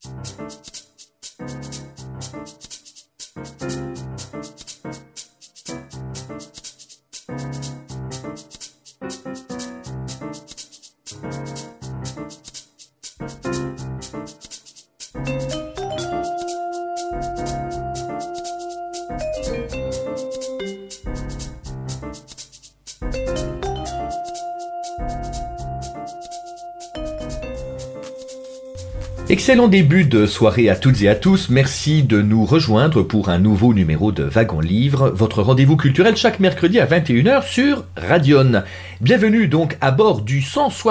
Excellent début de soirée à toutes et à tous. Merci de nous rejoindre pour un nouveau numéro de Wagon Livre, votre rendez-vous culturel chaque mercredi à 21h sur Radion. Bienvenue donc à bord du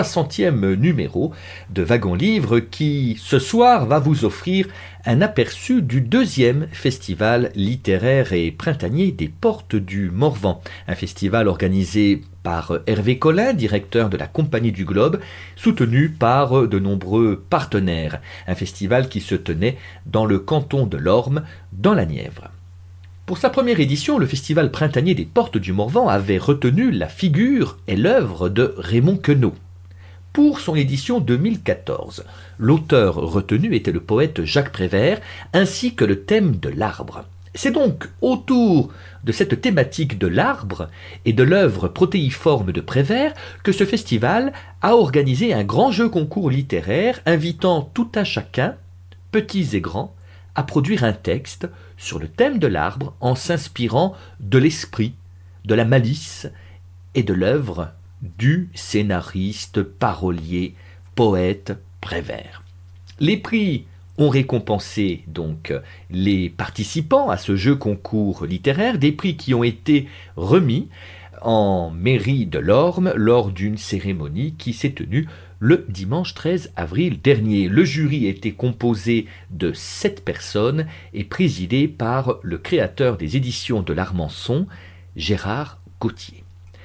160e numéro de Wagon Livre qui, ce soir, va vous offrir un aperçu du 2e festival littéraire et printanier des Portes du Morvan. Un festival organisé par Hervé Collin, directeur de la Compagnie du Globe, soutenu par de nombreux partenaires. Un festival qui se tenait dans le canton de l'Orme, dans la Nièvre. Pour sa première édition, le festival printanier des Portes du Morvan avait retenu la figure et l'œuvre de Raymond Queneau. Pour son édition 2014, l'auteur retenu était le poète Jacques Prévert, ainsi que le thème de l'arbre. C'est donc autour de cette thématique de l'arbre et de l'œuvre protéiforme de Prévert que ce festival a organisé un grand jeu concours littéraire invitant tout un chacun, petits et grands, à produire un texte sur le thème de l'arbre en s'inspirant de l'esprit, de la malice et de l'œuvre du scénariste, parolier, poète Prévert. Les prix ont récompensé donc les participants à ce jeu concours littéraire, des prix qui ont été remis en mairie de l'Orme lors d'une cérémonie qui s'est tenue le dimanche 13 avril dernier. Le jury était composé de 7 personnes et présidé par le créateur des éditions de l'Armançon, Gérard Gauthier.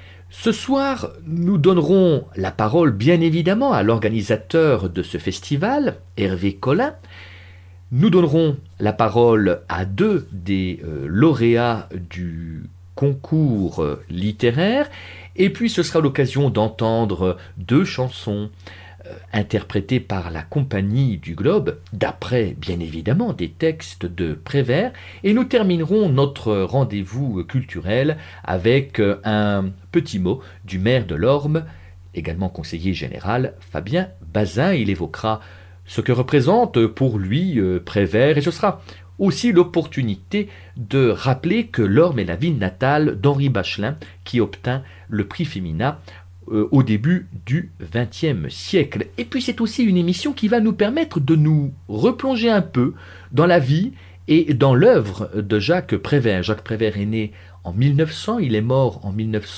Ce soir, nous donnerons la parole bien évidemment à l'organisateur de ce festival, Hervé Collin. Nous donnerons la parole à 2 des lauréats du concours littéraire, et puis ce sera l'occasion d'entendre 2 chansons interprétées par la Compagnie du Globe, d'après bien évidemment des textes de Prévert, et nous terminerons notre rendez-vous culturel avec un petit mot du maire de l'Orme, également conseiller général, Fabien Bazin. Il évoquera ce que représente pour lui Prévert, et ce sera aussi l'opportunité de rappeler que l'Orme est la ville natale d'Henri Bachelin, qui obtint le prix Femina au début du XXe siècle. Et puis c'est aussi une émission qui va nous permettre de nous replonger un peu dans la vie et dans l'œuvre de Jacques Prévert. Jacques Prévert est né en 1900, il est mort en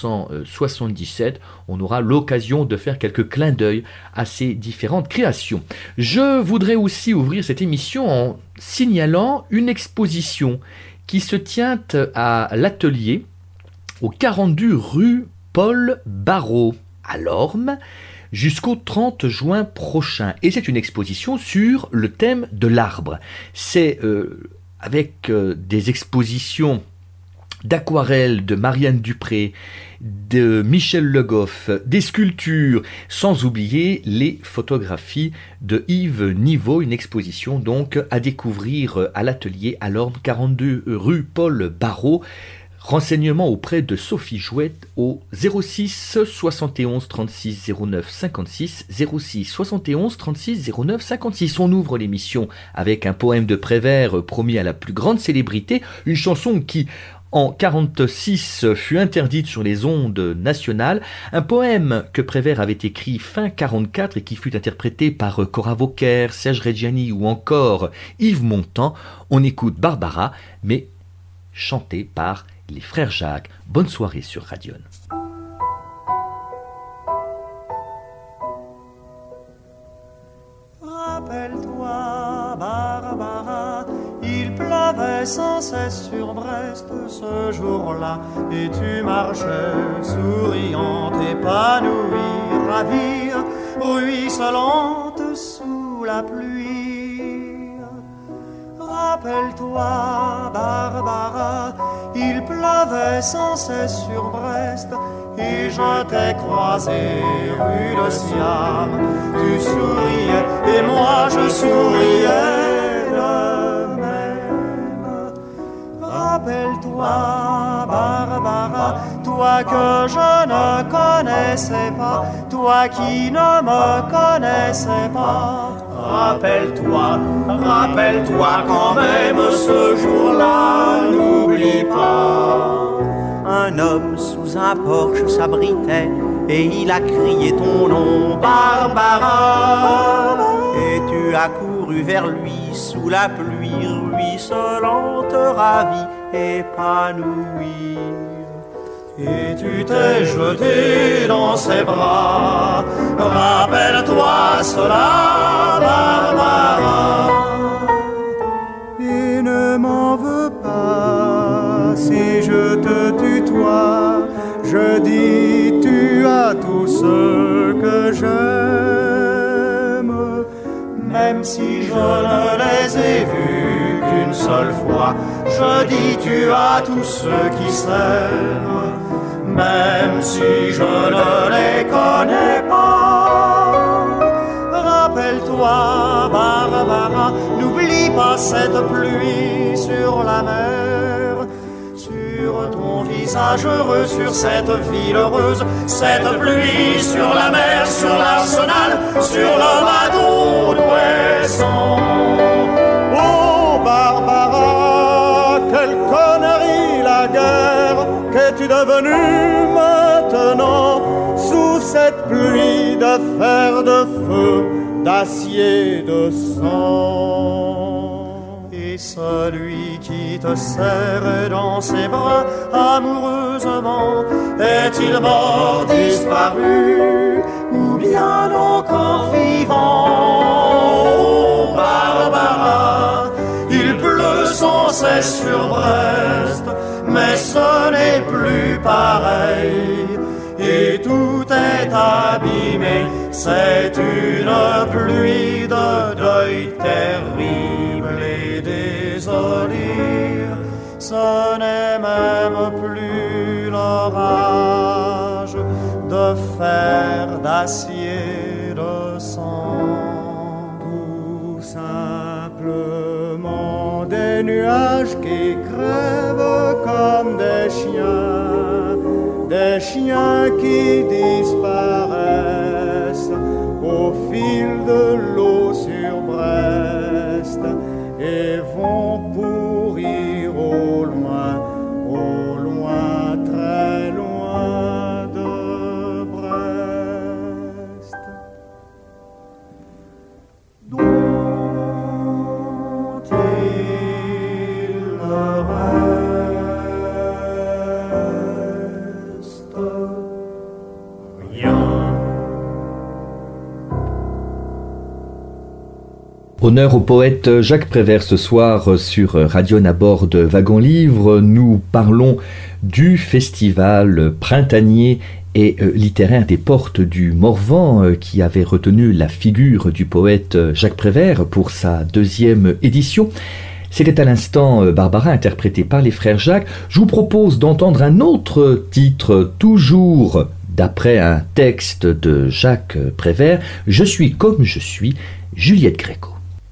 1977. On aura l'occasion de faire quelques clins d'œil à ces différentes créations. Je voudrais aussi ouvrir cette émission en signalant une exposition qui se tient à l'atelier au 42 rue Paul Barrault à l'Orme jusqu'au 30 juin prochain. Et c'est une exposition sur le thème de l'arbre. C'est avec des expositions d'aquarelles de Marianne Dupré, de Michel Le Goff, des sculptures, sans oublier les photographies de Yves Niveau, une exposition donc à découvrir à l'atelier à l'Orme, 42 rue Paul Barrault. Renseignements auprès de Sophie Jouette au 06 71 36 09 56, 06 71 36 09 56. On ouvre l'émission avec un poème de Prévert promis à la plus grande célébrité, une chanson qui en 1946 fut interdite sur les ondes nationales, un poème que Prévert avait écrit fin 1944 et qui fut interprété par Cora Vauquer, Serge Reggiani ou encore Yves Montand. On écoute Barbara, mais chantée par les frères Jacques. Bonne soirée sur Radion. Rappelle-toi, Barbara, il pleuvait sans cesse sur Brest ce jour-là, et tu marchais souriante, épanouie, ravie, ruisselante sous la pluie. Rappelle-toi, Barbara, il pleuvait sans cesse sur Brest, et je t'ai croisé rue de Siam. Tu souriais et moi je souriais. toi que je ne connaissais pas, toi qui ne me connaissais pas. Rappelle-toi, rappelle-toi quand même ce jour-là, n'oublie pas. Un homme sous un porche s'abritait et il a crié ton nom, Barbara. Et tu as couru vers lui sous la pluie ruisselante, ravie, épanouie. Et tu t'es jeté dans ses bras. Rappelle-toi cela, Barbara. Et ne m'en veux pas si je te tutoie. Je dis tu as tout ce que j'aime. Même si je ne les ai vus qu'une seule fois, je dis tu as tous ceux qui s'aiment. Même si je ne les connais pas. Rappelle-toi, Barbara, n'oublie pas cette pluie sur la mer, sur ton visage heureux, sur cette ville heureuse, cette pluie sur la mer, sur l'arsenal, sur le bateau d'Ouessant. Oh Barbara, quelle connerie la guerre, qu'es-tu devenue maintenant sous cette pluie de fer, de feu, d'acier, de sang? Et celui qui te serre dans ses bras amoureusement, est-il mort, disparu, ou bien encore vivant? Oh Barbara, il pleut sans cesse sur Brest, mais ce n'est plus pareil, et tout est abîmé, c'est une pluie de deuil terrible et désolée. Ce n'est même plus l'orage de fer, d'acier, de sang, tout simplement des nuages qui crèvent comme des chiens qui disparaissent au fil de l'eau sur Brest et vont pourrir au loin, très loin de Brest. Dont il reste rien. Honneur au poète Jacques Prévert ce soir sur Radion à bord de Wagon Livre. Nous parlons du festival printanier et littéraire des Portes du Morvan qui avait retenu la figure du poète Jacques Prévert pour sa deuxième édition. C'était à l'instant Barbara interprétée par les frères Jacques. Je vous propose d'entendre un autre titre, toujours d'après un texte de Jacques Prévert, Je suis comme je suis, Juliette Gréco.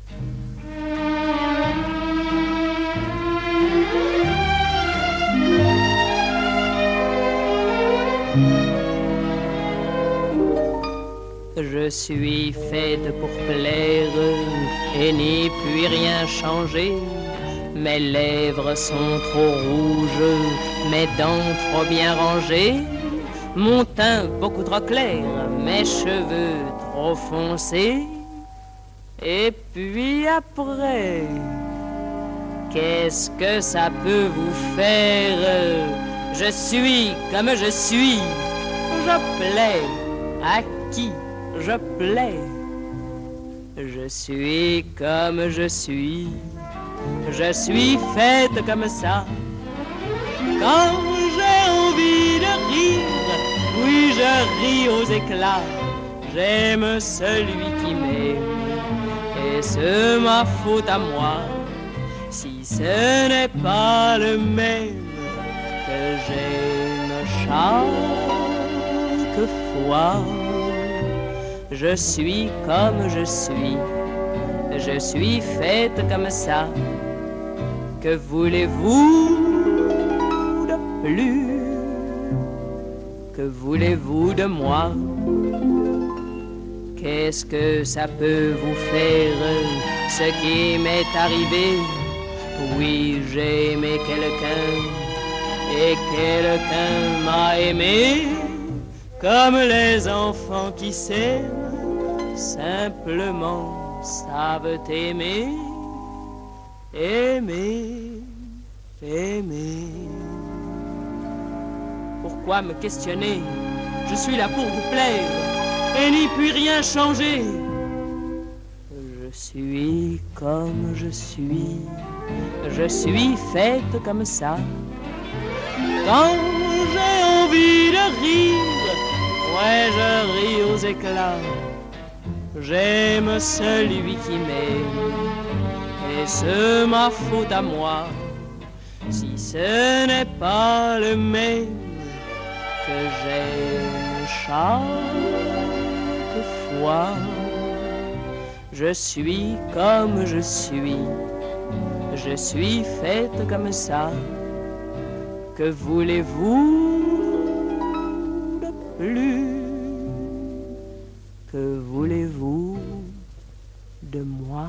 Je suis faite pour plaire et n'y puis rien changer. Mes lèvres sont trop rouges, mes dents trop bien rangées, mon teint beaucoup trop clair, mes cheveux trop foncés. Et puis après, qu'est-ce que ça peut vous faire? Je suis comme je suis, je plais à qui je plais. Je suis comme je suis faite comme ça. Quand j'ai envie de rire, oui je ris aux éclats. J'aime celui qui m'aime, et c'est ma faute à moi si ce n'est pas le même que j'aime chaque fois. Je suis comme je suis faite comme ça. Que voulez-vous de plus? que voulez-vous de moi? Qu'est-ce que ça peut vous faire, ce qui m'est arrivé? Oui, j'ai aimé quelqu'un, et quelqu'un m'a aimé, comme les enfants qui s'aiment, simplement savent aimer, aimer, aimer. Pourquoi me questionner? Je suis là pour vous plaire, et n'y puis rien changer. Je suis comme je suis faite comme ça. Quand j'ai envie de rire, ouais, je ris aux éclats. J'aime celui qui m'aime, et c'est ma faute à moi si ce n'est pas le même que j'aime chaque fois. Je suis comme je suis faite comme ça. Que voulez-vous de plus? Que voulez-vous de moi?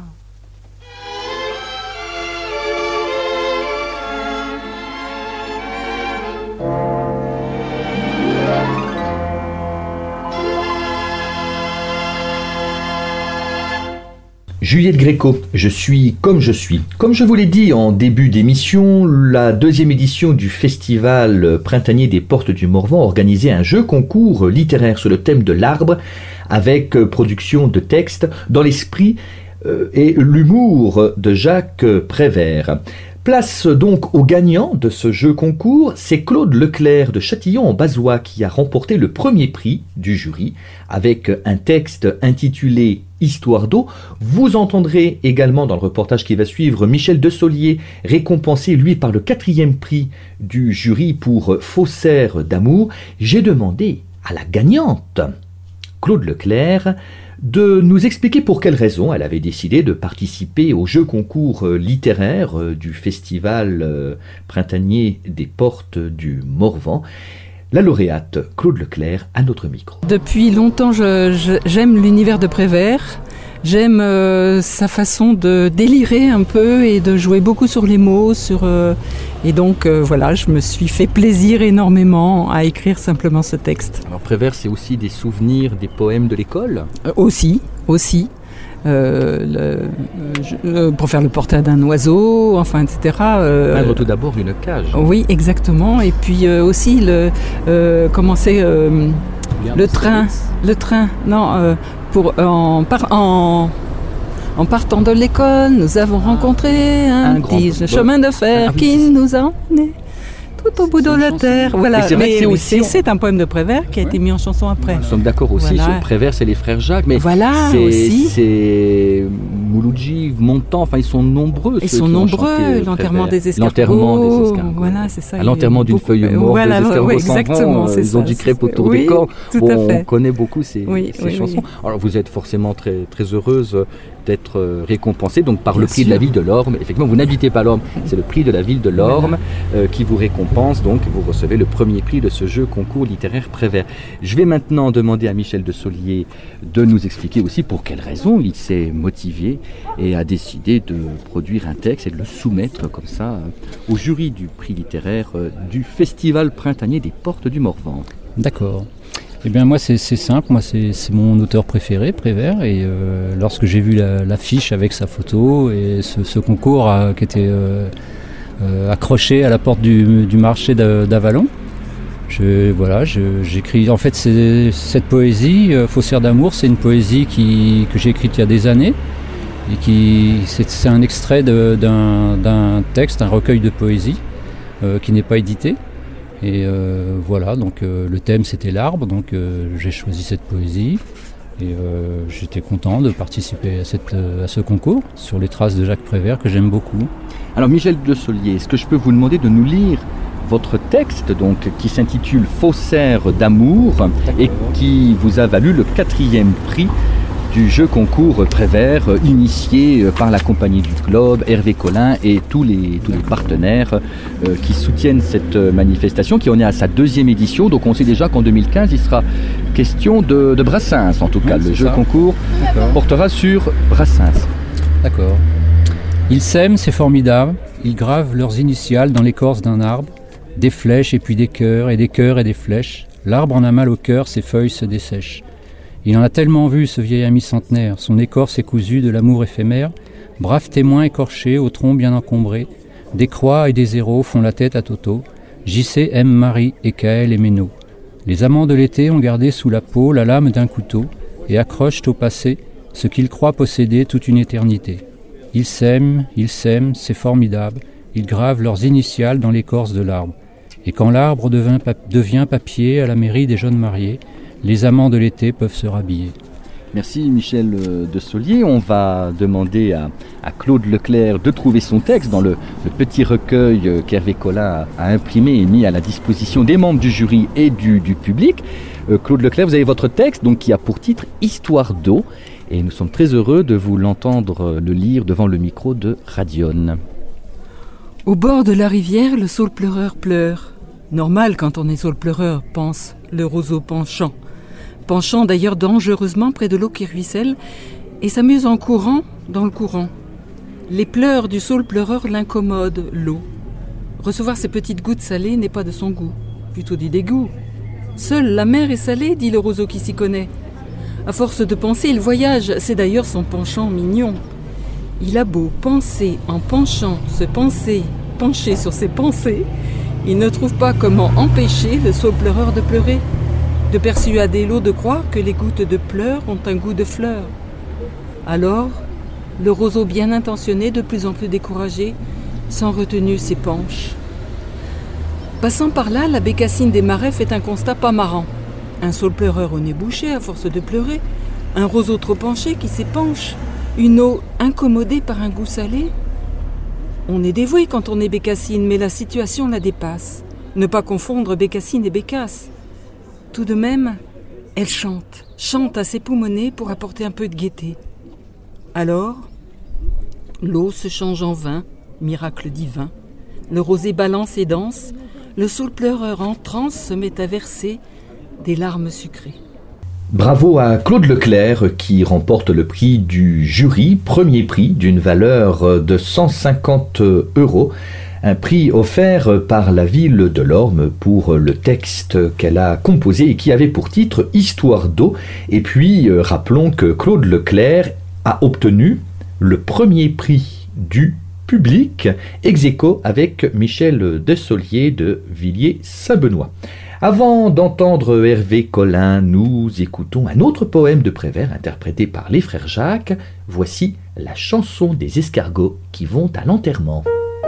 Juliette Gréco, je suis comme je suis. Comme je vous l'ai dit en début d'émission, la deuxième édition du festival printanier des Portes du Morvan organisait un jeu concours littéraire sur le thème de l'arbre avec production de textes dans l'esprit et l'humour de Jacques Prévert. Place donc au gagnant de ce jeu concours, c'est Claude Leclerc de Châtillon-en-Bazois qui a remporté le premier prix du jury avec un texte intitulé Histoire d'eau. Vous entendrez également dans le reportage qui va suivre Michel Dessolier récompensé lui par le 4e prix du jury pour Faussaire d'amour. J'ai demandé à la gagnante, Claude Leclerc, de nous expliquer pour quelles raisons elle avait décidé de participer au jeu concours littéraire du festival printanier des Portes du Morvan. La lauréate Claude Leclerc à notre micro. Depuis longtemps, j'aime l'univers de Prévert. J'aime sa façon de délirer un peu et de jouer beaucoup sur les mots. Et donc voilà, je me suis fait plaisir énormément à écrire simplement ce texte. Alors Prévert, c'est aussi des souvenirs, des poèmes de l'école ? Aussi. Pour faire le portrait d'un oiseau, enfin, etc. Peindre tout d'abord une cage. Oui, exactement. Et puis aussi le train. Non, en partant de l'école, nous avons rencontré un petit chemin de fer qui nous a emmenés tout au bout de la terre. Voilà. C'est un poème de Prévert qui a été mis en chanson après. Nous sommes d'accord aussi sur Prévert, c'est les frères Jacques, mais c'est Mouloudji, Montand, enfin ils sont nombreux. Ils sont nombreux. L'enterrement des escargots. Voilà, c'est ça. À l'enterrement d'une feuille morte, des escargots s'en vont. Ils ont du crêpe autour des corps. On connaît beaucoup ces chansons. Alors vous êtes forcément très très heureuse d'être récompensée donc par le prix de la ville de l'Orme. Effectivement, vous n'habitez pas l'Orme, c'est le prix de la ville de l'Orme qui vous récompense. Donc, vous recevez le premier prix de ce jeu concours littéraire Prévert. Je vais maintenant demander à Michel Dessolier de nous expliquer aussi pour quelles raisons il s'est motivé et a décidé de produire un texte et de le soumettre comme ça au jury du prix littéraire du festival printanier des Portes du Morvan. D'accord. Eh bien moi c'est simple, moi c'est mon auteur préféré, Prévert, et lorsque j'ai vu l'affiche avec sa photo et ce concours qui était accroché à la porte du marché d'Avalon, j'écris, en fait cette poésie, Faussaire d'amour, c'est une poésie que j'ai écrite il y a des années, et c'est un extrait d'un texte, un recueil de poésie qui n'est pas édité. Et voilà, donc le thème c'était l'arbre, donc j'ai choisi cette poésie et j'étais content de participer à ce concours sur les traces de Jacques Prévert que j'aime beaucoup. Alors Michel Dessolier, est-ce que je peux vous demander de nous lire votre texte donc, qui s'intitule Faussaire d'amour et qui vous a valu le 4e prix du jeu concours Prévert, initié par la Compagnie du Globe, Hervé Collin et tous les partenaires qui soutiennent cette manifestation, qui en est à sa 2e édition. Donc on sait déjà qu'en 2015, il sera question de Brassens, en tout cas. Le jeu concours portera sur Brassens. D'accord. Ils s'aiment, c'est formidable. Ils gravent leurs initiales dans l'écorce d'un arbre. Des flèches et puis des cœurs et des flèches. L'arbre en a mal au cœur, ses feuilles se dessèchent. Il en a tellement vu, ce vieil ami centenaire, son écorce est cousue de l'amour éphémère, brave témoin écorché, au tronc bien encombré, des croix et des zéros font la tête à Toto, JC aime Marie et Kaël et Méno. Les amants de l'été ont gardé sous la peau la lame d'un couteau et accrochent au passé ce qu'ils croient posséder toute une éternité. Ils s'aiment, c'est formidable, ils gravent leurs initiales dans l'écorce de l'arbre. Et quand l'arbre devient papier à la mairie des jeunes mariés, les amants de l'été peuvent se rhabiller. Merci Michel Dessolier. On va demander à Claude Leclerc de trouver son texte dans le petit recueil qu'Hervé Collin a imprimé et mis à la disposition des membres du jury et du public. Claude Leclerc, vous avez votre texte donc, qui a pour titre « Histoire d'eau » et nous sommes très heureux de vous l'entendre le lire devant le micro de Radion. Au bord de la rivière, le saule pleureur pleure. Normal quand on est saule pleureur, pense le roseau penchant d'ailleurs dangereusement près de l'eau qui ruisselle et s'amuse en courant dans le courant. Les pleurs du saule pleureur l'incommodent, l'eau. Recevoir ces petites gouttes salées n'est pas de son goût, plutôt du dégoût. Seule la mer est salée, dit le roseau qui s'y connaît. À force de penser, il voyage, c'est d'ailleurs son penchant mignon. Il a beau penser en penchant, pencher sur ses pensées, il ne trouve pas comment empêcher le saule pleureur de pleurer, de persuader l'eau de croire que les gouttes de pleurs ont un goût de fleurs. Alors, le roseau bien intentionné, de plus en plus découragé, sans retenue s'épanche. Passant par là, la bécassine des marais fait un constat pas marrant. Un saule pleureur au nez bouché à force de pleurer, un roseau trop penché qui s'épanche, une eau incommodée par un goût salé. On est dévoué quand on est bécassine, mais la situation la dépasse. Ne pas confondre bécassine et bécasse. Tout de même, elle chante assez poumonée pour apporter un peu de gaieté. Alors, l'eau se change en vin, miracle divin. Le rosé balance et danse, le saule pleureur en transe se met à verser des larmes sucrées. Bravo à Claude Leclerc qui remporte le prix du jury, premier prix d'une valeur de 150 €. Un prix offert par la ville de Lorme pour le texte qu'elle a composé et qui avait pour titre « Histoire d'eau ». Et puis, rappelons que Claude Leclerc a obtenu le premier prix du public, ex aequo avec Michel Dessolier de Villiers-Saint-Benoît. Avant d'entendre Hervé Collin, nous écoutons un autre poème de Prévert interprété par les frères Jacques. Voici la chanson des escargots qui vont à l'enterrement.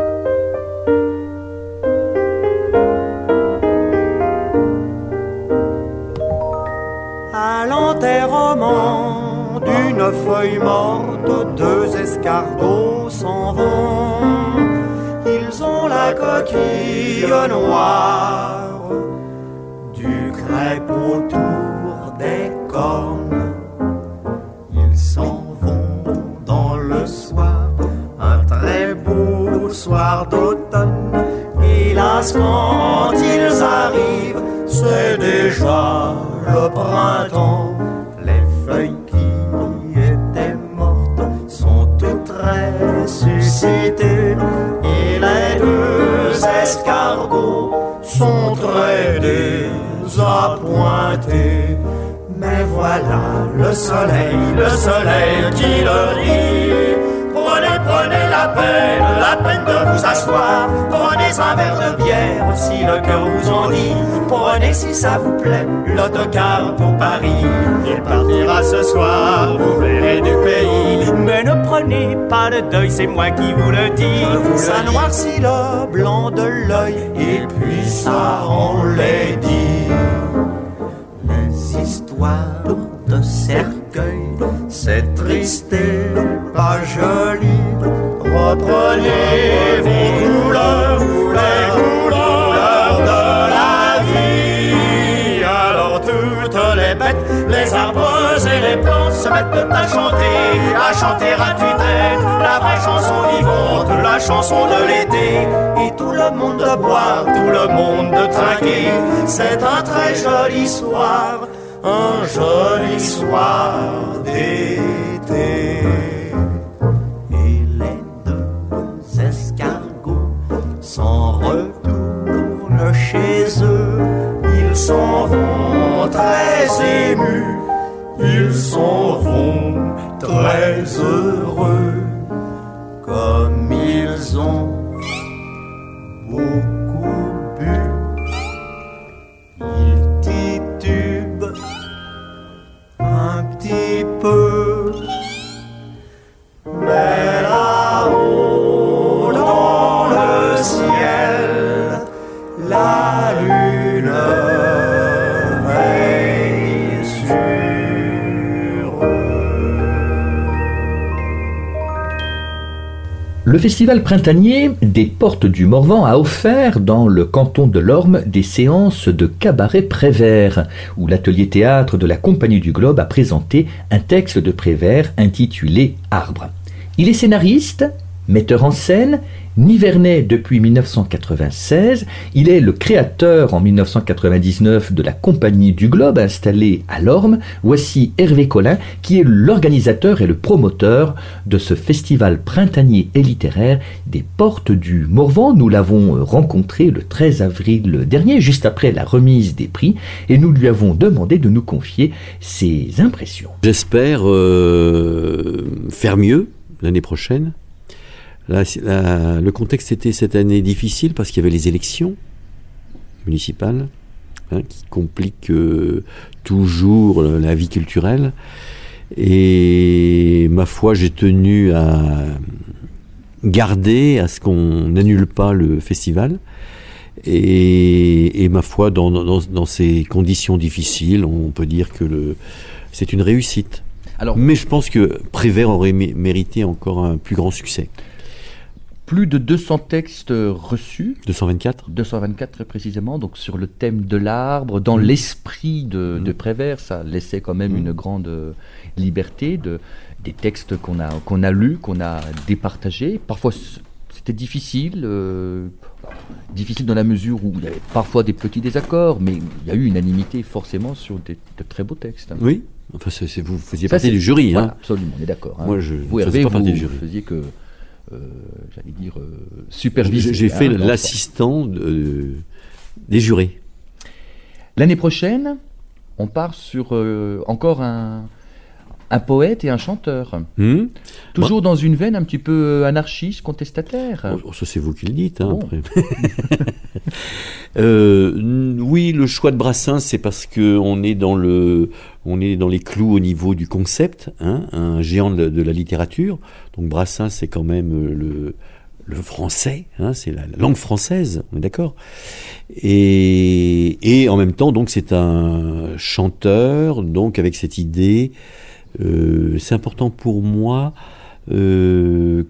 À l'enterrement d'une feuille morte, 2 escargots s'en vont. Ils ont la coquille noire, du crêpe autour des cornes. Ils s'en vont dans le soir, un très beau soir d'automne. Hélas, quand ils arrivent, c'est déjà le printemps. Les feuilles qui étaient mortes sont toutes ressuscitées, et les 2 escargots sont très désappointés. Mais voilà le soleil qui leur dit: Prenez la peine de vous asseoir. Prenez un verre de bière si le cœur vous en dit. Prenez si ça vous plaît l'autocar pour Paris. Il partira ce soir, vous verrez du pays. Mais ne prenez pas de deuil, c'est moi qui vous le dis. Ça noircit le blanc de l'œil et puis ça enlaidit. Les histoires de cercueil, c'est triste et pas joli. Reprenez vos couleurs, les couleurs de la vie. Alors toutes les bêtes, les arbres et les plantes se mettent à chanter à tue-tête la vraie chanson vivante, la chanson de l'été. Et tout le monde de boire, tout le monde de trinquer. C'est un très joli soir, un joli soir d'été. Et les deux escargots s'en retournent chez eux. Ils s'en vont très émus, ils s'en vont très heureux, comme ils ont beaucoup bu. Ils titubent un petit peu, mais là-haut dans le ciel, la lune veille sur Le festival printanier des Portes du Morvan a offert dans le canton de l'Orme des séances de cabaret Prévert, où l'atelier théâtre de la Compagnie du Globe a présenté un texte de Prévert intitulé « Arbre ». Il est scénariste, metteur en scène, nivernais depuis 1996, il est le créateur en 1999 de la Compagnie du Globe installée à l'Orme. Voici Hervé Collin qui est l'organisateur et le promoteur de ce festival printanier et littéraire des Portes du Morvan. Nous l'avons rencontré le 13 avril dernier, juste après la remise des prix, et nous lui avons demandé de nous confier ses impressions. J'espère faire mieux l'année prochaine. Le contexte était cette année difficile parce qu'il y avait les élections municipales qui compliquent toujours la vie culturelle. Et ma foi, j'ai tenu à garder à ce qu'on n'annule pas le festival. Et ma foi, dans ces conditions difficiles, on peut dire que c'est une réussite. Mais je pense que Prévert aurait mérité encore un plus grand succès. Plus de 200 textes reçus. 224 très précisément, donc sur le thème de l'arbre, dans l'esprit de Prévert. Ça laissait quand même une grande liberté, des textes qu'on a lus, qu'on a départagés. Parfois c'était difficile dans la mesure où il y avait parfois des petits désaccords, mais il y a eu unanimité forcément sur de très beaux textes. Oui, enfin vous faisiez partie du jury. Voilà, absolument, on est d'accord. Moi je faisais pas partie du jury. Vous faisiez que... j'allais dire supervisé. J'ai fait l'assistant des jurés. L'année prochaine, on part sur encore un poète et un chanteur. Toujours dans une veine un petit peu anarchiste, contestataire. Ça c'est vous qui le dites. Après. Oui, le choix de Brassens, c'est parce que on est dans les clous au niveau du concept, un géant de la littérature. Donc Brassens, c'est quand même le français, c'est la langue française, on est d'accord. Et en même temps, donc c'est un chanteur, donc avec cette idée, c'est important pour moi que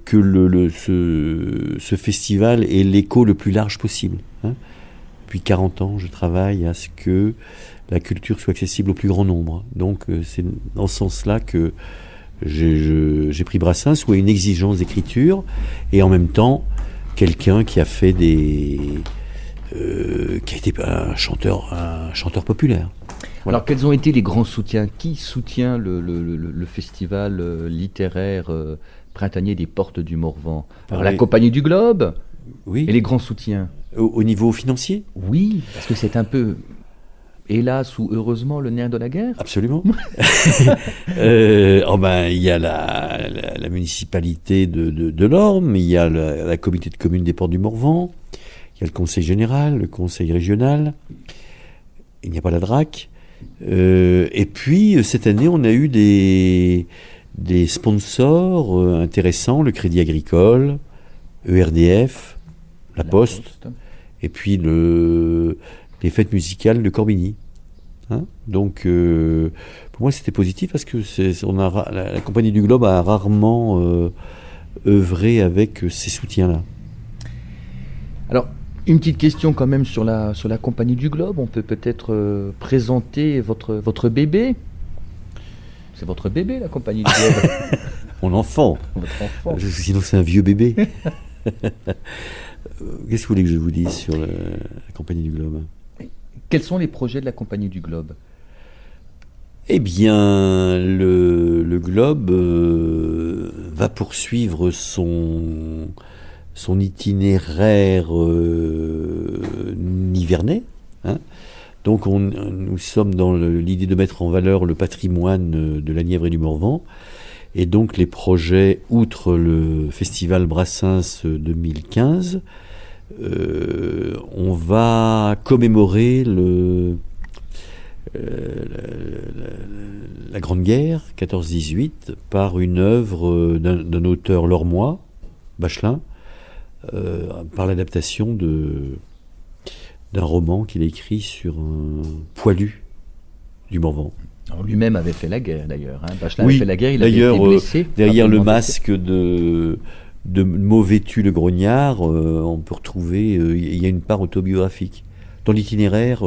ce festival ait l'écho le plus large possible. Depuis 40 ans, je travaille à ce que la culture soit accessible au plus grand nombre. Donc c'est dans ce sens-là que j'ai pris Brassens, où il y a une exigence d'écriture, et en même temps, quelqu'un qui a fait qui a été un chanteur populaire. Voilà. Alors, quels ont été les grands soutiens? Qui soutient le festival littéraire printanier des Portes du Morvan? Alors, la Compagnie du Globe. Oui. Et les grands soutiens? Au niveau financier? Oui, parce que c'est un peu, hélas ou heureusement, le nerf de la guerre. Absolument. Il y a la municipalité de l'Orme, il y a la communauté de communes des Portes du Morvan, il y a le conseil général, le conseil régional, il n'y a pas la DRAC. Et puis, cette année, on a eu des sponsors intéressants, le Crédit Agricole, ERDF, la Poste, et puis les fêtes musicales de Corbigny. Donc, pour moi, c'était positif parce que la Compagnie du Globe a rarement œuvré avec ces soutiens-là. Alors, une petite question quand même sur la Compagnie du Globe. On peut peut-être présenter votre bébé. C'est votre bébé, la Compagnie du Globe. Mon enfant. Votre enfant. Sinon, c'est un vieux bébé. Qu'est-ce que vous voulez que je vous dise sur la Compagnie du Globe? Quels sont les projets de la Compagnie du Globe? Eh bien, le Globe va poursuivre son itinéraire nivernais. Hein. Donc, nous sommes dans l'idée de mettre en valeur le patrimoine de la Nièvre et du Morvan. Et donc, les projets, outre le Festival Brassens 2015, on va commémorer la Grande Guerre, 14-18, par une œuvre d'un auteur lormois, Bachelin, par l'adaptation d'un roman qu'il a écrit sur un poilu du Morvan. Alors, lui-même avait fait la guerre, d'ailleurs. Hein. Bachelin avait fait la guerre, il avait été blessé. Derrière le masque de Mauvais tu le grognard, on peut retrouver, il y a une part autobiographique. Dans l'itinéraire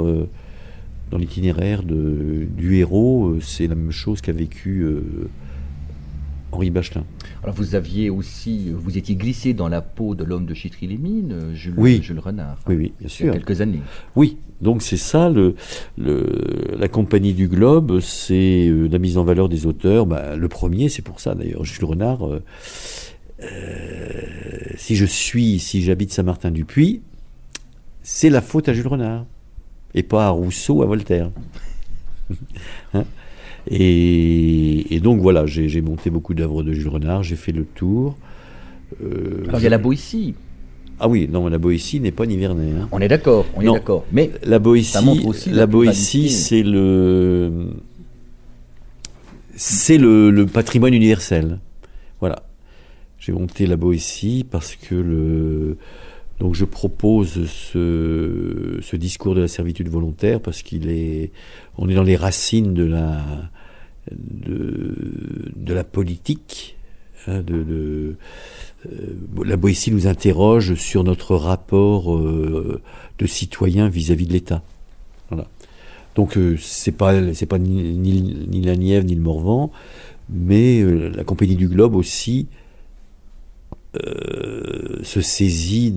du héros, c'est la même chose qu'a vécu Henri Bachelin. Alors vous étiez glissé dans la peau de l'homme de Chitry-les-Mines, Jules Renard. Oui, bien sûr. Il y a quelques années. Oui, donc c'est ça, la Compagnie du Globe, c'est la mise en valeur des auteurs. Le premier, c'est pour ça d'ailleurs, Jules Renard. Si j'habite Saint-Martin-du-Puy, c'est la faute à Jules Renard, et pas à Rousseau, à Voltaire. Hein? Et donc voilà, j'ai monté beaucoup d'œuvres de Jules Renard, j'ai fait le tour. Alors il y a la Boétie. Ah oui, non, la Boétie n'est pas nivernais. Hein. On est d'accord, Mais la Boétie, ça montre aussi la Boétie, c'est le patrimoine universel. Voilà. J'ai monté la Boétie parce que donc je propose ce discours de la servitude volontaire parce on est dans les racines de la politique. Hein, la Boétie nous interroge sur notre rapport de citoyen vis-à-vis de l'État. Voilà. Donc c'est pas ni la Nièvre ni le Morvan, mais la Compagnie du Globe aussi se saisit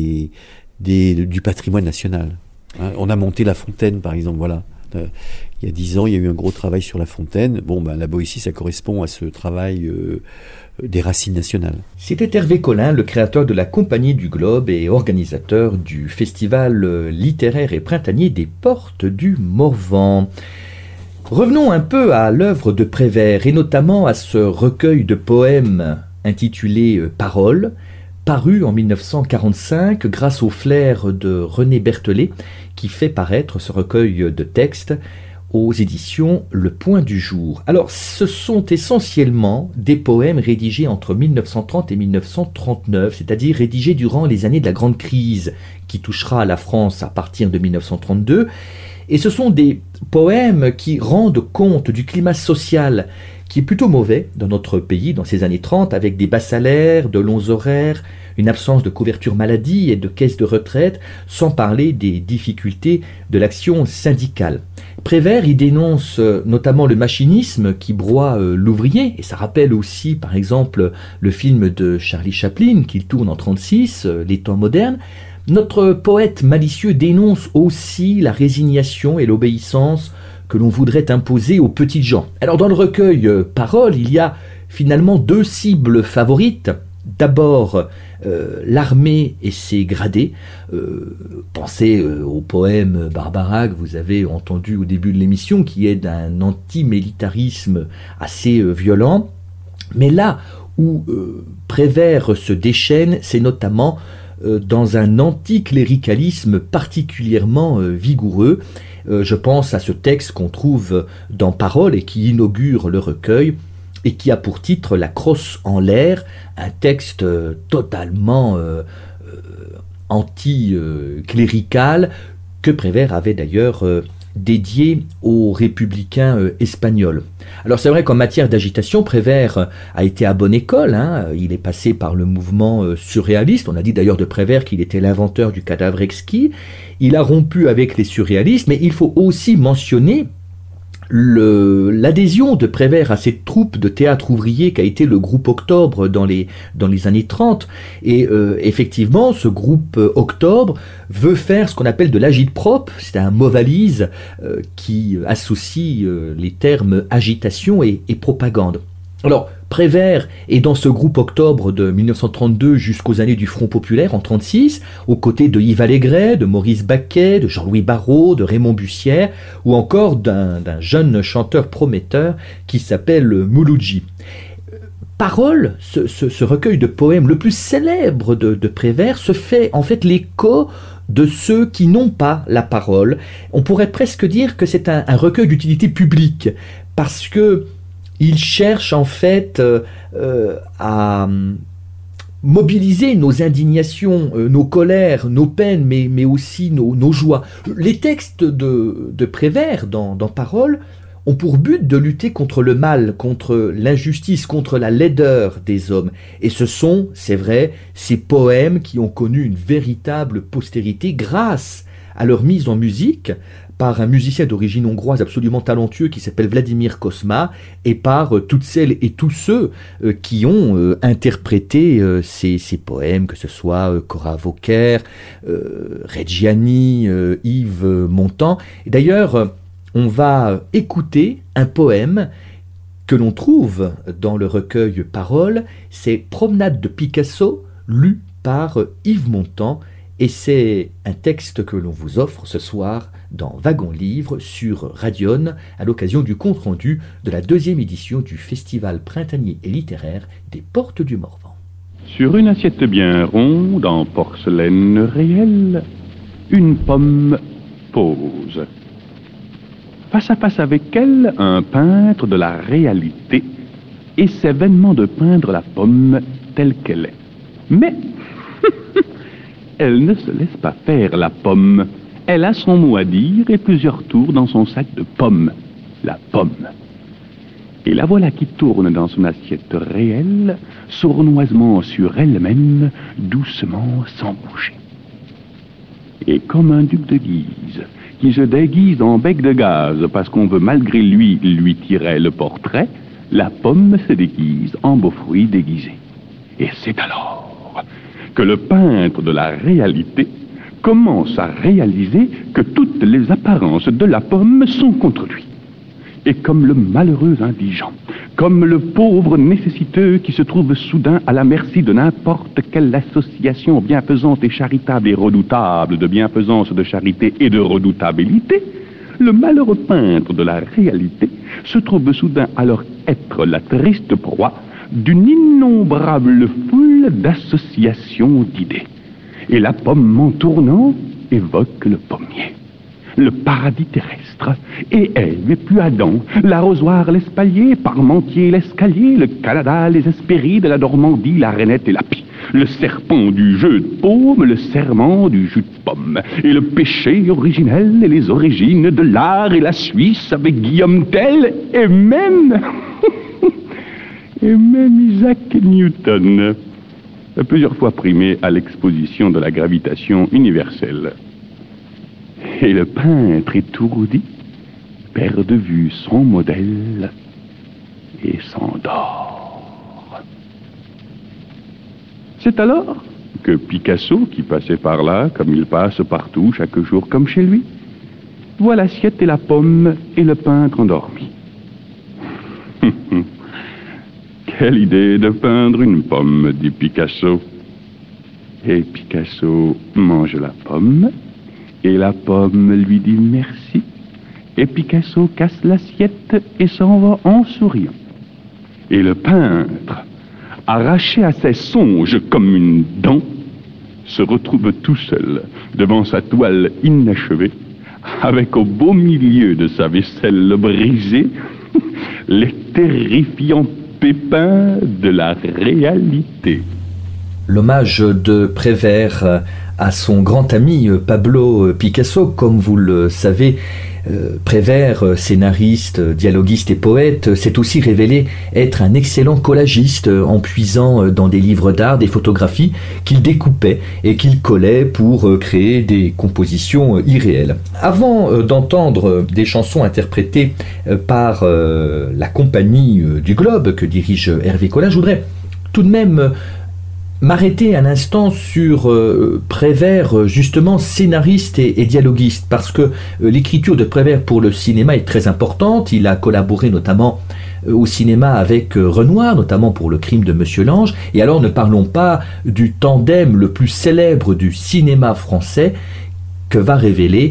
du patrimoine national. Hein, on a monté la Fontaine, par exemple, voilà. Il y a 10 ans, il y a eu un gros travail sur la Fontaine. La Boétie, ça correspond à ce travail des racines nationales. C'était Hervé Collin, le créateur de la Compagnie du Globe et organisateur du festival littéraire et printanier des Portes du Morvan. Revenons un peu à l'œuvre de Prévert et notamment à ce recueil de poèmes intitulé Paroles, paru en 1945 grâce au flair de René Berthollet qui fait paraître ce recueil de textes aux éditions Le Point du Jour. Alors, ce sont essentiellement des poèmes rédigés entre 1930 et 1939, c'est-à-dire rédigés durant les années de la Grande Crise qui touchera la France à partir de 1932. Et ce sont des poèmes qui rendent compte du climat social qui est plutôt mauvais dans notre pays dans ces années 30, avec des bas salaires, de longs horaires, une absence de couverture maladie et de caisse de retraite, sans parler des difficultés de l'action syndicale. Prévert y dénonce notamment le machinisme qui broie l'ouvrier, et ça rappelle aussi par exemple le film de Charlie Chaplin qu'il tourne en 1936, Les temps modernes. Notre poète malicieux dénonce aussi la résignation et l'obéissance que l'on voudrait imposer aux petites gens. Alors dans le recueil Paroles, il y a finalement deux cibles favorites. D'abord, l'armée et ses gradés. Pensez au poème Barbara que vous avez entendu au début de l'émission, qui est d'un antimilitarisme assez violent. Mais là où Prévert se déchaîne, c'est notamment dans un anticléricalisme particulièrement vigoureux. Je pense à ce texte qu'on trouve dans Paroles et qui inaugure le recueil et qui a pour titre La crosse en l'air, un texte totalement anti-clérical que Prévert avait d'ailleurs dédié aux républicains espagnols. Alors c'est vrai qu'en matière d'agitation, Prévert a été à bonne école, hein. Il est passé par le mouvement surréaliste, on a dit d'ailleurs de Prévert qu'il était l'inventeur du cadavre exquis, il a rompu avec les surréalistes, mais il faut aussi mentionner L'adhésion de Prévert à cette troupe de théâtre ouvrier qu'a été le groupe Octobre dans les années 30, et effectivement ce groupe Octobre veut faire ce qu'on appelle de l'agite-prop, c'est un mot valise qui associe les termes agitation et propagande. Alors, Prévert est dans ce groupe Octobre de 1932 jusqu'aux années du Front Populaire en 1936, aux côtés de Yves Allégret, de Maurice Baquet, de Jean-Louis Barrault, de Raymond Bussière, ou encore d'un jeune chanteur prometteur qui s'appelle Mouloudji. Parole, ce recueil de poèmes le plus célèbre de Prévert, se fait en fait l'écho de ceux qui n'ont pas la parole. On pourrait presque dire que c'est un recueil d'utilité publique, parce que il cherche en fait à mobiliser nos indignations, nos colères, nos peines, mais aussi nos joies. Les textes de Prévert dans Parole ont pour but de lutter contre le mal, contre l'injustice, contre la laideur des hommes. Et ce sont, c'est vrai, ces poèmes qui ont connu une véritable postérité grâce à leur mise en musique par un musicien d'origine hongroise absolument talentueux qui s'appelle Vladimir Kosma, et par toutes celles et tous ceux qui ont interprété ces poèmes, que ce soit Cora Vauquer, Reggiani, Yves Montand. Et d'ailleurs, on va écouter un poème que l'on trouve dans le recueil Paroles, c'est Promenade de Picasso, lu par Yves Montand, et c'est un texte que l'on vous offre ce soir dans Wagon Livre sur Radion à l'occasion du compte-rendu de la 2e édition du Festival printanier et littéraire des Portes du Morvan. Sur une assiette bien ronde, en porcelaine réelle, une pomme pose. Face à face avec elle, un peintre de la réalité essaie vainement de peindre la pomme telle qu'elle est. Mais elle ne se laisse pas faire, la pomme. Elle a son mot à dire et plusieurs tours dans son sac de pommes. La pomme. Et la voilà qui tourne dans son assiette réelle, sournoisement sur elle-même, doucement, sans bouger. Et comme un duc de Guise, qui se déguise en bec de gaz parce qu'on veut malgré lui tirer le portrait, la pomme se déguise en beau fruit déguisé. Et c'est alors que le peintre de la réalité commence à réaliser que toutes les apparences de la pomme sont contre lui. Et comme le malheureux indigent, comme le pauvre nécessiteux qui se trouve soudain à la merci de n'importe quelle association bienfaisante et charitable et redoutable, de bienfaisance, de charité et de redoutabilité, le malheureux peintre de la réalité se trouve soudain alors être la triste proie d'une innombrable foule d'associations d'idées. Et la pomme en tournant évoque le pommier, le paradis terrestre, et Ève et puis Adam, l'arrosoir, l'espalier, Parmentier, l'escalier, le Canada, les Hespérides, la Normandie, la Rainette et la Pie, le serpent du jeu de paume, le serment du jus de pomme, et le péché originel et les origines de l'art et la Suisse avec Guillaume Tell, et même Isaac Newton, plusieurs fois primé à l'exposition de la gravitation universelle. Et le peintre étourdi perd de vue son modèle et s'endort. C'est alors que Picasso, qui passait par là, comme il passe partout, chaque jour comme chez lui, voit l'assiette et la pomme et le peintre endormi. Quelle idée de peindre une pomme, dit Picasso. Et Picasso mange la pomme, et la pomme lui dit merci. Et Picasso casse l'assiette et s'en va en souriant. Et le peintre, arraché à ses songes comme une dent, se retrouve tout seul devant sa toile inachevée, avec au beau milieu de sa vaisselle brisée les terrifiants pépins de la réalité. L'hommage de Prévert à son grand ami Pablo Picasso, comme vous le savez, Prévert, scénariste, dialoguiste et poète, s'est aussi révélé être un excellent collagiste en puisant dans des livres d'art des photographies qu'il découpait et qu'il collait pour créer des compositions irréelles. Avant d'entendre des chansons interprétées par la compagnie du Globe que dirige Hervé Collin, je voudrais tout de même m'arrêter un instant sur Prévert, justement scénariste et dialoguiste, parce que l'écriture de Prévert pour le cinéma est très importante. Il a collaboré notamment au cinéma avec Renoir, notamment pour Le Crime de Monsieur Lange. Et alors ne parlons pas du tandem le plus célèbre du cinéma français que va révéler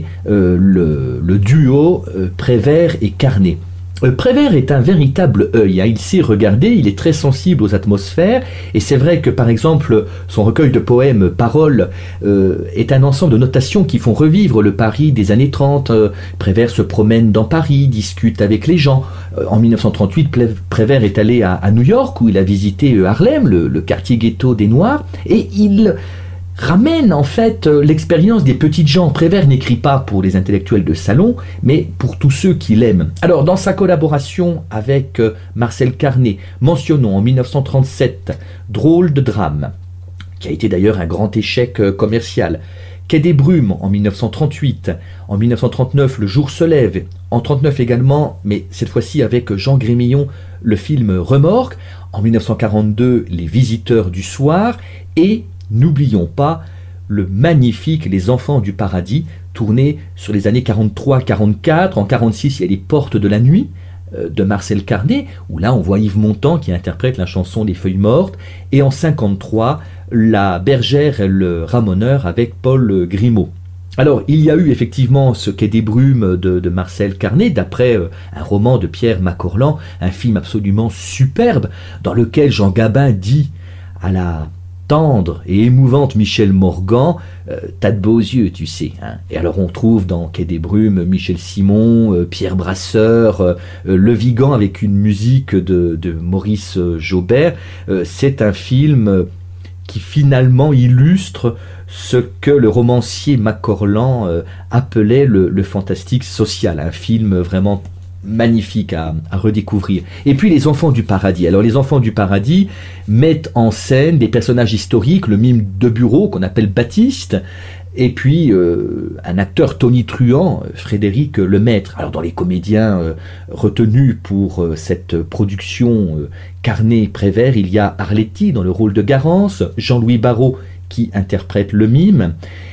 le duo Prévert et Carnet. Prévert est un véritable œil, il sait regarder, il est très sensible aux atmosphères, et c'est vrai que par exemple son recueil de poèmes Paroles est un ensemble de notations qui font revivre le Paris des années 30. Prévert se promène dans Paris, discute avec les gens. En 1938, Prévert est allé à New York où il a visité Harlem, le quartier ghetto des Noirs, et il ramène en fait l'expérience des petites gens. Prévert n'écrit pas pour les intellectuels de salon, mais pour tous ceux qui l'aiment. Alors, dans sa collaboration avec Marcel Carné, mentionnons en 1937 Drôle de drame, qui a été d'ailleurs un grand échec commercial. Quai des Brumes en 1938, en 1939 Le jour se lève, en 1939 également, mais cette fois-ci avec Jean Grémillon, le film Remorque, en 1942 Les visiteurs du soir, et n'oublions pas le magnifique Les enfants du paradis, tourné sur les années 43-44. En 46, il y a Les portes de la nuit de Marcel Carné, où là on voit Yves Montand qui interprète la chanson des feuilles mortes, et en 53, La bergère et le ramoneur avec Paul Grimaud. Alors, il y a eu effectivement ce Quai des Brumes de Marcel Carné, d'après un roman de Pierre Macorlan, un film absolument superbe, dans lequel Jean Gabin dit à la tendre et émouvante Michel Morgan, t'as de beaux yeux, tu sais. Hein. Et alors on trouve dans Quai des Brumes Michel Simon, Pierre Brasseur, Le Vigan avec une musique de Maurice Jaubert. C'est un film qui finalement illustre ce que le romancier Macorlan appelait le fantastique social. Un film vraiment magnifique à redécouvrir. Et puis Les enfants du paradis. Alors Les enfants du paradis mettent en scène des personnages historiques, le mime de bureau qu'on appelle Baptiste, et puis un acteur tonitruant, Frédéric Lemaître. Alors dans les comédiens retenus pour cette production Carné-Prévert, il y a Arletty dans le rôle de Garance, Jean-Louis Barrault qui interprète le mime,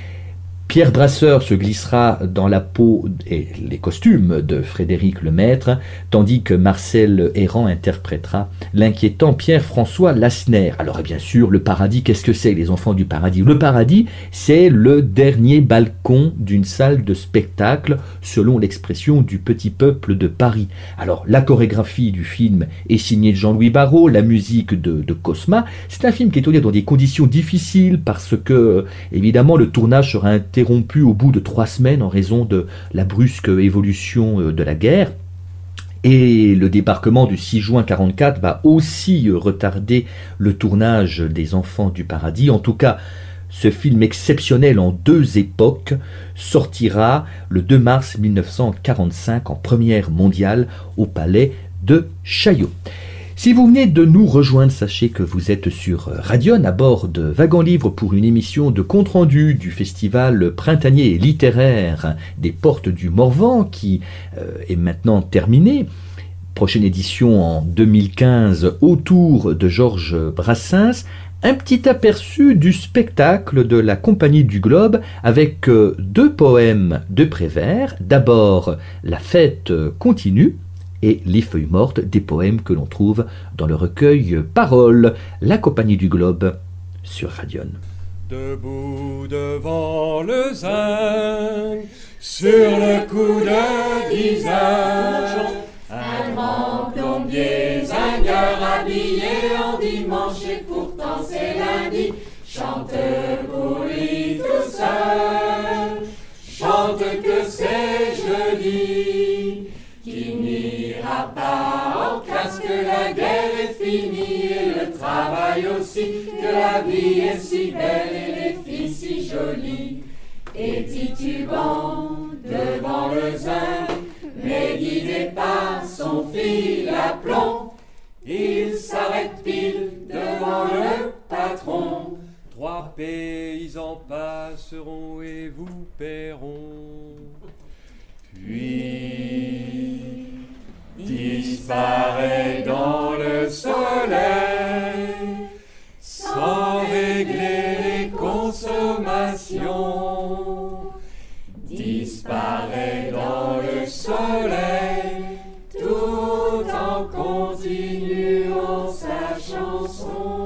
Pierre Brasseur se glissera dans la peau et les costumes de Frédéric Lemaître, tandis que Marcel Héran interprétera l'inquiétant Pierre-François Lassner. Alors et bien sûr, le paradis, qu'est-ce que c'est, Les enfants du paradis? Le paradis, c'est le dernier balcon d'une salle de spectacle, selon l'expression du petit peuple de Paris. Alors la chorégraphie du film est signée de Jean-Louis Barrault, la musique de Cosma. C'est un film qui est tourné dans des conditions difficiles parce que, évidemment, le tournage sera interrompu au bout de 3 semaines en raison de la brusque évolution de la guerre. Et le débarquement du 6 juin 1944 va aussi retarder le tournage des Enfants du paradis. En tout cas, ce film exceptionnel en 2 époques sortira le 2 mars 1945 en première mondiale au Palais de Chaillot. Si vous venez de nous rejoindre, sachez que vous êtes sur Radion à bord de Wagon Livre pour une émission de compte-rendu du festival printanier et littéraire des Portes du Morvan qui est maintenant terminé. Prochaine édition en 2015 autour de Georges Brassens. Un petit aperçu du spectacle de la Compagnie du Globe avec 2 poèmes de Prévert. D'abord, La fête continue et Les feuilles mortes, des poèmes que l'on trouve dans le recueil Paroles, la Compagnie du Globe sur Radion. Debout devant le zinc, sur le coup de guisage, un grand plombier zingueur habillé en dimanche et pourtant c'est lundi, chante pour lui tout seul, chante que c'est jeudi, qu'il n'ira pas en classe, que la guerre est finie et le travail aussi, que la vie est si belle et les filles si jolies, et titubant devant le zinc, mais guidé par son fil à plomb, il s'arrête pile devant le patron. 3 paysans passeront et vous paieront. Puis disparaît dans le soleil, sans régler les consommations. Disparaît dans le soleil, tout en continuant sa chanson.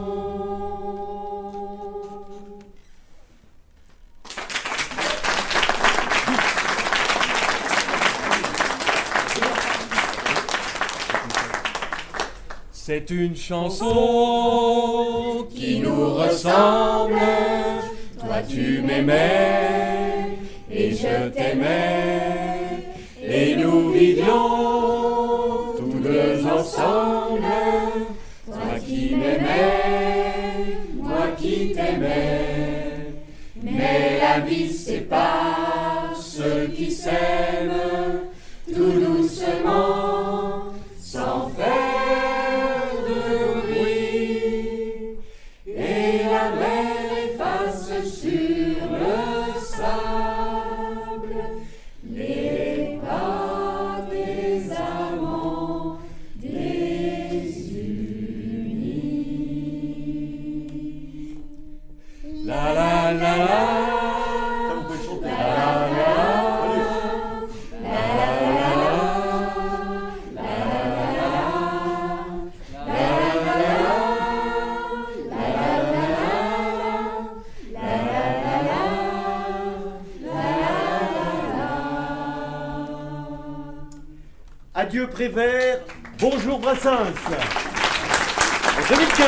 C'est une chanson qui nous ressemble. Toi tu m'aimais et je t'aimais, et nous vivions tous deux ensemble. Toi qui m'aimais, moi qui t'aimais. Mais la vie sépare ceux qui s'aiment tout doucement, sans faire de bruit, et la mer efface sur le sable les pas des amants désunis. La la la la. Adieu Prévert, bonjour Brassens. En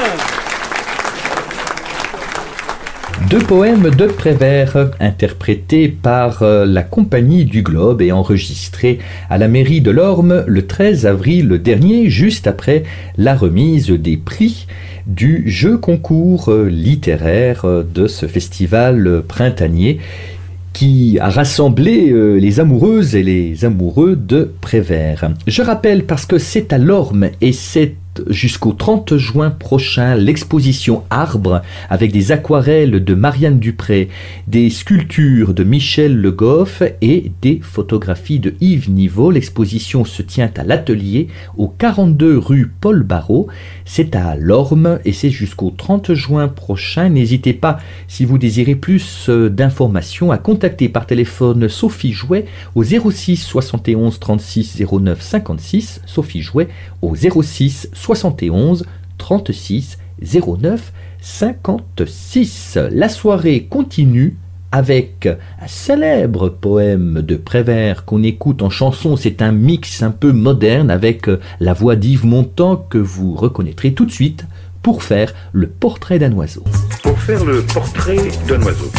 2015. 2 poèmes de Prévert interprétés par la Compagnie du Globe et enregistrés à la mairie de l'Orme le 13 avril dernier, juste après la remise des prix du jeu concours littéraire de ce festival printanier qui a rassemblé les amoureuses et les amoureux de Prévert. Je rappelle, parce que c'est à l'Orme et c'est jusqu'au 30 juin prochain, l'exposition Arbre avec des aquarelles de Marianne Dupré, des sculptures de Michel Le Goff et des photographies de Yves Niveau. L'exposition se tient à l'Atelier, au 42 rue Paul Barrault. C'est à l'Orme et c'est jusqu'au 30 juin prochain. N'hésitez pas, si vous désirez plus d'informations, à contacter par téléphone Sophie Jouet au 06 71 36 09 56, Sophie Jouet au 06 71 36 09 56. La soirée continue avec un célèbre poème de Prévert qu'on écoute en chanson. C'est un mix un peu moderne avec la voix d'Yves Montand que vous reconnaîtrez tout de suite pour faire le portrait d'un oiseau. Pour faire le portrait d'un oiseau.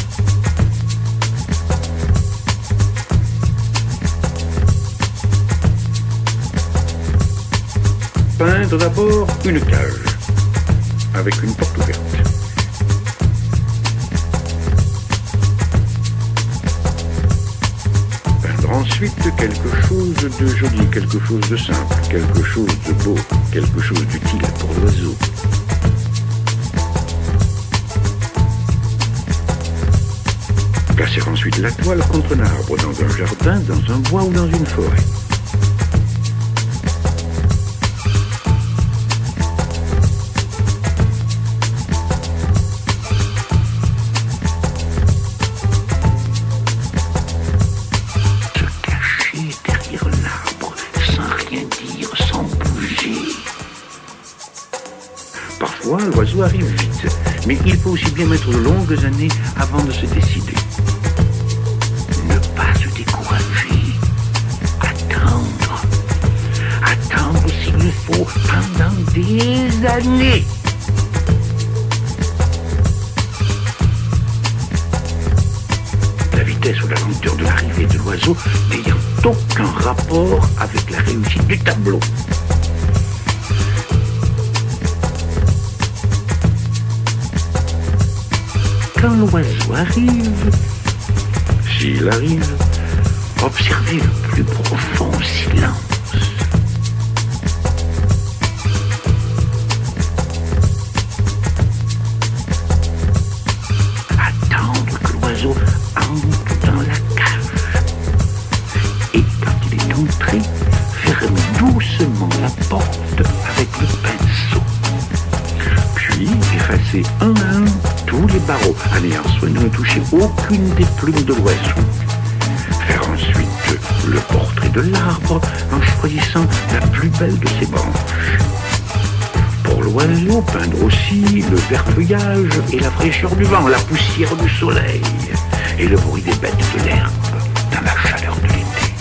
Peindre d'abord une cage avec une porte ouverte. Peindre ensuite quelque chose de joli, quelque chose de simple, quelque chose de beau, quelque chose d'utile pour l'oiseau. Placer ensuite la toile contre un arbre, dans un jardin, dans un bois ou dans une forêt. L'oiseau arrive vite, mais il faut aussi bien mettre de longues années avant de se décider. Ne pas se décourager. Attendre. Attendre s'il le faut pendant des années. La vitesse ou la lenteur de l'arrivée de l'oiseau n'ayant aucun rapport avec la réussite du tableau. quand l'oiseau arrive, s'il arrive, observez le plus profond silence. Attendre que l'oiseau entre dans la cage. Et quand il est entré, fermer doucement la porte avec le pinceau. Puis effacer un à un tous les barreaux, en ayant soin de ne toucher aucune des plumes de l'oiseau. Faire ensuite le portrait de l'arbre en choisissant la plus belle de ses branches. Pour l'oiseau, peindre aussi le vert feuillage et la fraîcheur du vent, la poussière du soleil et le bruit des bêtes de l'herbe dans la chaleur de l'été.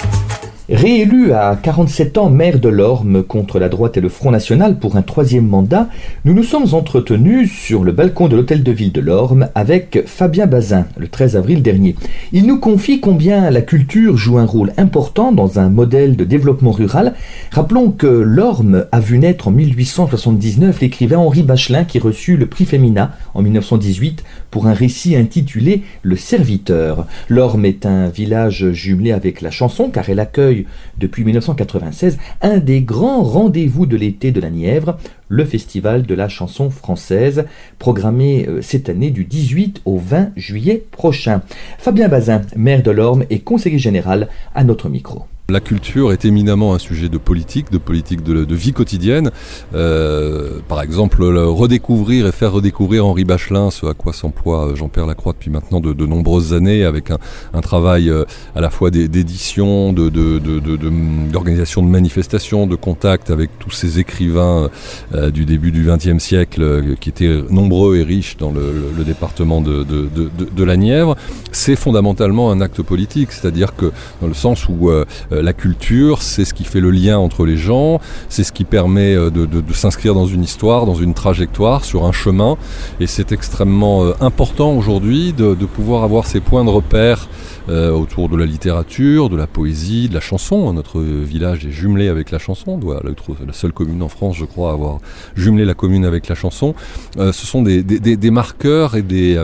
Réélu à 47 ans maire de l'Orme contre la droite et le Front National pour un 3e mandat, nous nous sommes entretenus sur le balcon de l'hôtel de ville de l'Orme avec Fabien Bazin le 13 avril dernier. Il nous confie combien la culture joue un rôle important dans un modèle de développement rural. Rappelons que l'Orme a vu naître en 1879 l'écrivain Henri Bachelin qui reçut le prix Femina en 1918 pour un récit intitulé Le Serviteur. L'Orme est un village jumelé avec la chanson car elle accueille depuis 1996 un des grands rendez-vous de l'été de la Nièvre, le Festival de la chanson française, programmé cette année du 18 au 20 juillet prochain. Fabien Bazin, maire de l'Orme et conseiller général à notre micro. La culture est éminemment un sujet de politique de vie quotidienne. Par exemple, redécouvrir et faire redécouvrir Henri Bachelin, ce à quoi s'emploie Jean-Pierre Lacroix depuis maintenant de nombreuses années, avec un travail à la fois d'édition, d'organisation de manifestations, de contact avec tous ces écrivains du début du XXe siècle qui étaient nombreux et riches dans le département de la Nièvre. C'est fondamentalement un acte politique, c'est-à-dire que dans le sens où la culture, c'est ce qui fait le lien entre les gens, c'est ce qui permet de s'inscrire dans une histoire, dans une trajectoire, sur un chemin. Et c'est extrêmement important aujourd'hui de pouvoir avoir ces points de repère autour de la littérature, de la poésie, de la chanson. Notre village est jumelé avec la chanson, doit être la seule commune en France, je crois, à avoir jumelé la commune avec la chanson. Ce sont des marqueurs et des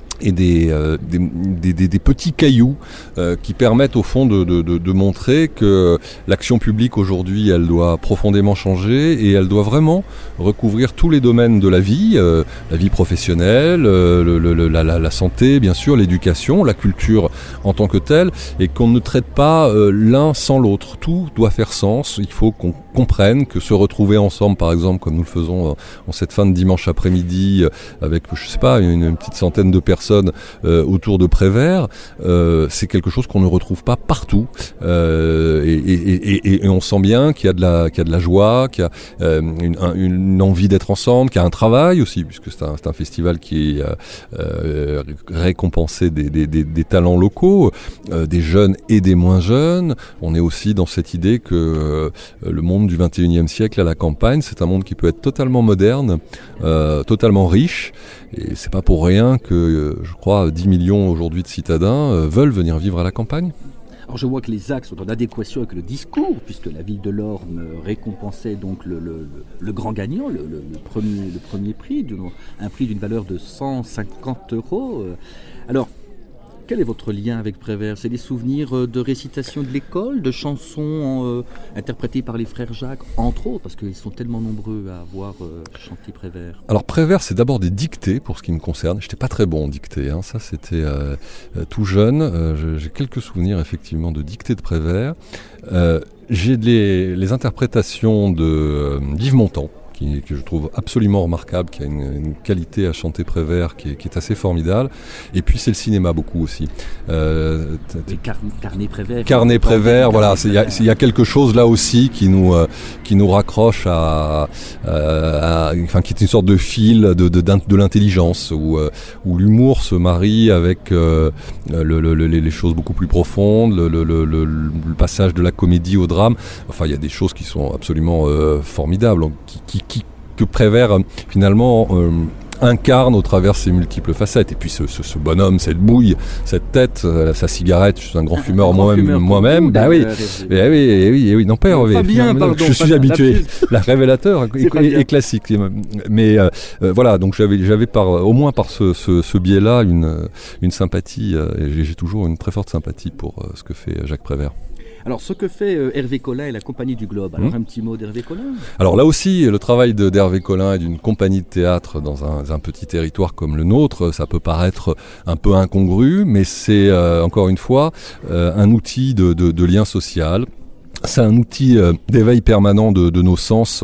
petits cailloux qui permettent au fond de montrer que l'action publique aujourd'hui, elle doit profondément changer et elle doit vraiment recouvrir tous les domaines de la vie professionnelle, la santé, bien sûr, l'éducation, la culture en tant que telle, et qu'on ne traite pas l'un sans l'autre. Tout doit faire sens. Il faut qu'on comprenne que se retrouver ensemble, par exemple, comme nous le faisons en cette fin de dimanche après-midi, avec, je sais pas, une petite centaine de personnes autour de Prévert, c'est quelque chose qu'on ne retrouve pas partout, et on sent bien qu'il y a de la joie, qu'il y a une envie d'être ensemble, qu'il y a un travail aussi, puisque c'est un festival qui récompensé des talents locaux, des jeunes et des moins jeunes. On est aussi dans cette idée que le monde du 21e siècle à la campagne, c'est un monde qui peut être totalement moderne, totalement riche, et c'est pas pour rien que je crois 10 millions aujourd'hui de citadins veulent venir vivre à la campagne. Alors je vois que les axes sont en adéquation avec le discours, puisque la ville de l'Orme récompensait donc le grand gagnant, le premier prix, un prix d'une valeur de 150 €. Alors, quel est votre lien avec Prévert ? C'est des souvenirs de récitation de l'école, de chansons interprétées par les frères Jacques, entre autres, parce qu'ils sont tellement nombreux à avoir chanté Prévert. Alors Prévert, c'est d'abord des dictées pour ce qui me concerne. J'étais pas très bon en dictée, hein. Ça c'était tout jeune. J'ai quelques souvenirs effectivement de dictées de Prévert. J'ai les interprétations de d'Yves Montand, que je trouve absolument remarquable, qui a une qualité à chanter Prévert qui est assez formidable. Et puis c'est le cinéma beaucoup aussi. Carnet Prévert. Carnet Prévert, voilà. Il y a quelque chose là aussi qui nous raccroche enfin, qui est une sorte de fil de l'intelligence où l'humour se marie avec les choses beaucoup plus profondes, le passage de la comédie au drame. Enfin, il y a des choses qui sont absolument formidables, que Prévert finalement incarne au travers ses multiples facettes. Et puis ce bonhomme, cette bouille, cette tête, sa cigarette, je suis un grand fumeur moi-même. Bah oui, oui, non, père, je suis habitué. La révélateur est classique. Mais voilà, donc j'avais au moins par ce biais-là une sympathie, et j'ai toujours une très forte sympathie pour ce que fait Jacques Prévert. Alors, ce que fait Hervé Collin et la Compagnie du Globe, alors un petit mot d'Hervé Collin. Alors là aussi, le travail d'Hervé Collin et d'une compagnie de théâtre dans un petit territoire comme le nôtre, ça peut paraître un peu incongru, mais c'est encore une fois un outil de lien social. C'est un outil d'éveil permanent de nos sens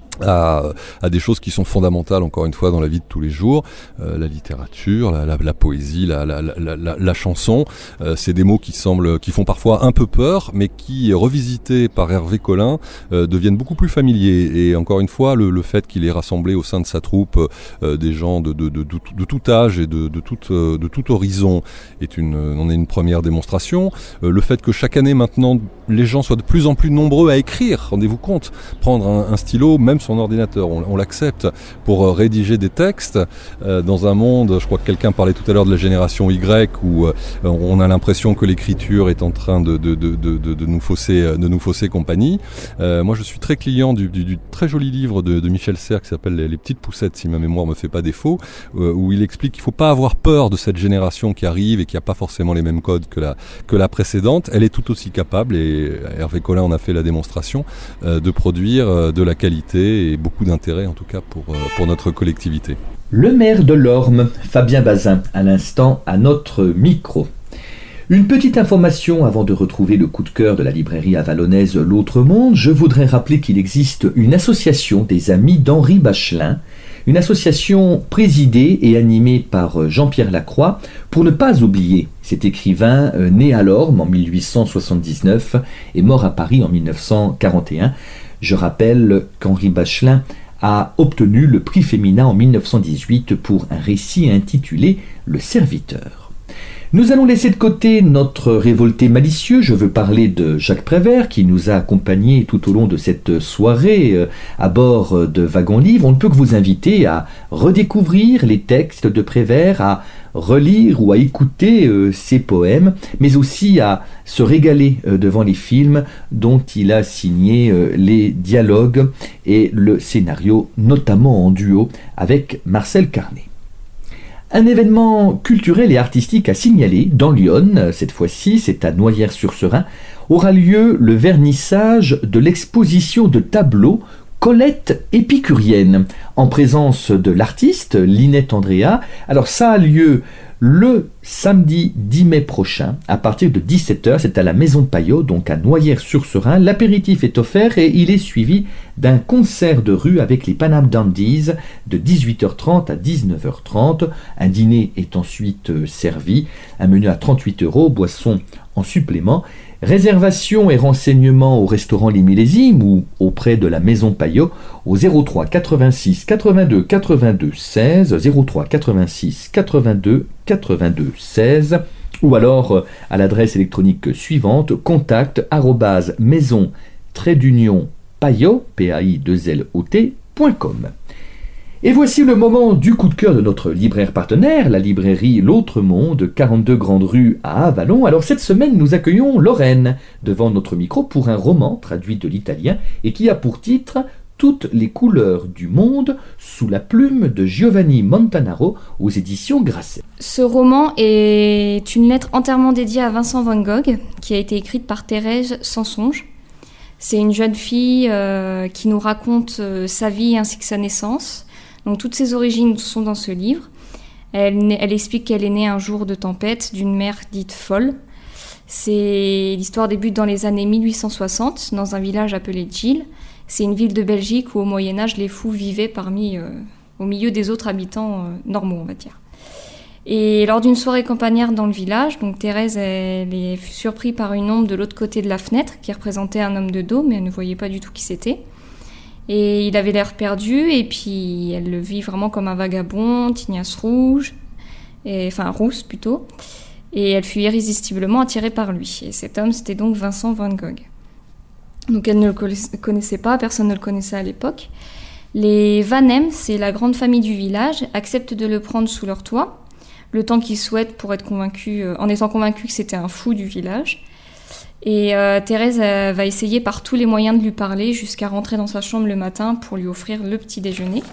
à des choses qui sont fondamentales, encore une fois, dans la vie de tous les jours. La littérature, la poésie, la chanson, c'est des mots qui font parfois un peu peur, mais qui, revisités par Hervé Collin, deviennent beaucoup plus familiers. Et encore une fois, le fait qu'il ait rassemblé au sein de sa troupe des gens de tout âge et de tout horizon en est une première démonstration. Le fait que chaque année maintenant, les gens soient de plus en plus nombreux à écrire, rendez-vous compte, prendre un stylo, même son ordinateur, on l'accepte, pour rédiger des textes dans un monde, je crois que quelqu'un parlait tout à l'heure de la génération Y, où on a l'impression que l'écriture est en train de nous fausser compagnie. Moi je suis très client du très joli livre de Michel Serres qui s'appelle Les petites poussettes, si ma mémoire me fait pas défaut, où il explique qu'il faut pas avoir peur de cette génération qui arrive et qui a pas forcément les mêmes codes que la précédente. Elle est tout aussi capable, et Hervé Collin en a fait la démonstration, de produire de la qualité et beaucoup d'intérêt, en tout cas pour notre collectivité. Le maire de l'Orme, Fabien Bazin, à l'instant à notre micro. Une petite information avant de retrouver le coup de cœur de la librairie avalonnaise L'Autre Monde. Je voudrais rappeler qu'il existe une association des amis d'Henri Bachelin, une association présidée et animée par Jean-Pierre Lacroix, pour ne pas oublier cet écrivain né à l'Orme en 1879 et mort à Paris en 1941. Je rappelle qu'Henri Bachelin a obtenu le prix Féminin en 1918 pour un récit intitulé « Le Serviteur ». Nous allons laisser de côté notre révolté malicieux. Je veux parler de Jacques Prévert qui nous a accompagnés tout au long de cette soirée à bord de Wagon Livre. On ne peut que vous inviter à redécouvrir les textes de Prévert, à relire ou à écouter ses poèmes, mais aussi à se régaler devant les films dont il a signé les dialogues et le scénario, notamment en duo avec Marcel Carné. Un événement culturel et artistique à signaler dans l'Yonne, cette fois-ci c'est à Noyers-sur-Serein, aura lieu le vernissage de l'exposition de tableaux Colette épicurienne, en présence de l'artiste Linette Andrea. Alors ça a lieu le samedi 10 mai prochain, à partir de 17h, c'est à la Maison Payot, donc à Noyers-sur-Serein. L'apéritif est offert et il est suivi d'un concert de rue avec les Panam Dandies de 18h30 à 19h30. Un dîner est ensuite servi, un menu à 38 €, boisson en supplément. Réservation et renseignements au restaurant Les Millésimes ou auprès de la Maison Payot au 03 86 82 82 16, 03 86 82 82 16, ou alors à l'adresse électronique suivante, contact@maison-payot, PAI2LOT.com. Et voici le moment du coup de cœur de notre libraire partenaire, la librairie L'Autre Monde, 42 Grande Rue à Avallon. Alors cette semaine, nous accueillons Lorraine devant notre micro pour un roman traduit de l'italien et qui a pour titre « Toutes les couleurs du monde » sous la plume de Giovanni Montanaro aux éditions Grasset. Ce roman est une lettre entièrement dédiée à Vincent van Gogh qui a été écrite par Thérèse Sansonge. C'est une jeune fille qui nous raconte sa vie ainsi que sa naissance. Donc toutes ses origines sont dans ce livre. Elle explique qu'elle est née un jour de tempête d'une mère dite folle. L'histoire débute dans les années 1860 dans un village appelé Gilles. C'est une ville de Belgique où au Moyen-Âge les fous vivaient au milieu des autres habitants normaux, on va dire. Et lors d'une soirée campagnarde dans le village, donc Thérèse elle est surprise par une ombre de l'autre côté de la fenêtre qui représentait un homme de dos, mais elle ne voyait pas du tout qui c'était. Et il avait l'air perdu, et puis elle le vit vraiment comme un vagabond, tignasse rousse plutôt. Et elle fut irrésistiblement attirée par lui. Et cet homme, c'était donc Vincent van Gogh. Donc elle ne le connaissait pas, personne ne le connaissait à l'époque. Les Vanem, c'est la grande famille du village, acceptent de le prendre sous leur toit, le temps qu'ils souhaitent pour être convaincus, en étant convaincus que c'était un fou du village. Et Thérèse va essayer par tous les moyens de lui parler jusqu'à rentrer dans sa chambre le matin pour lui offrir le petit déjeuner.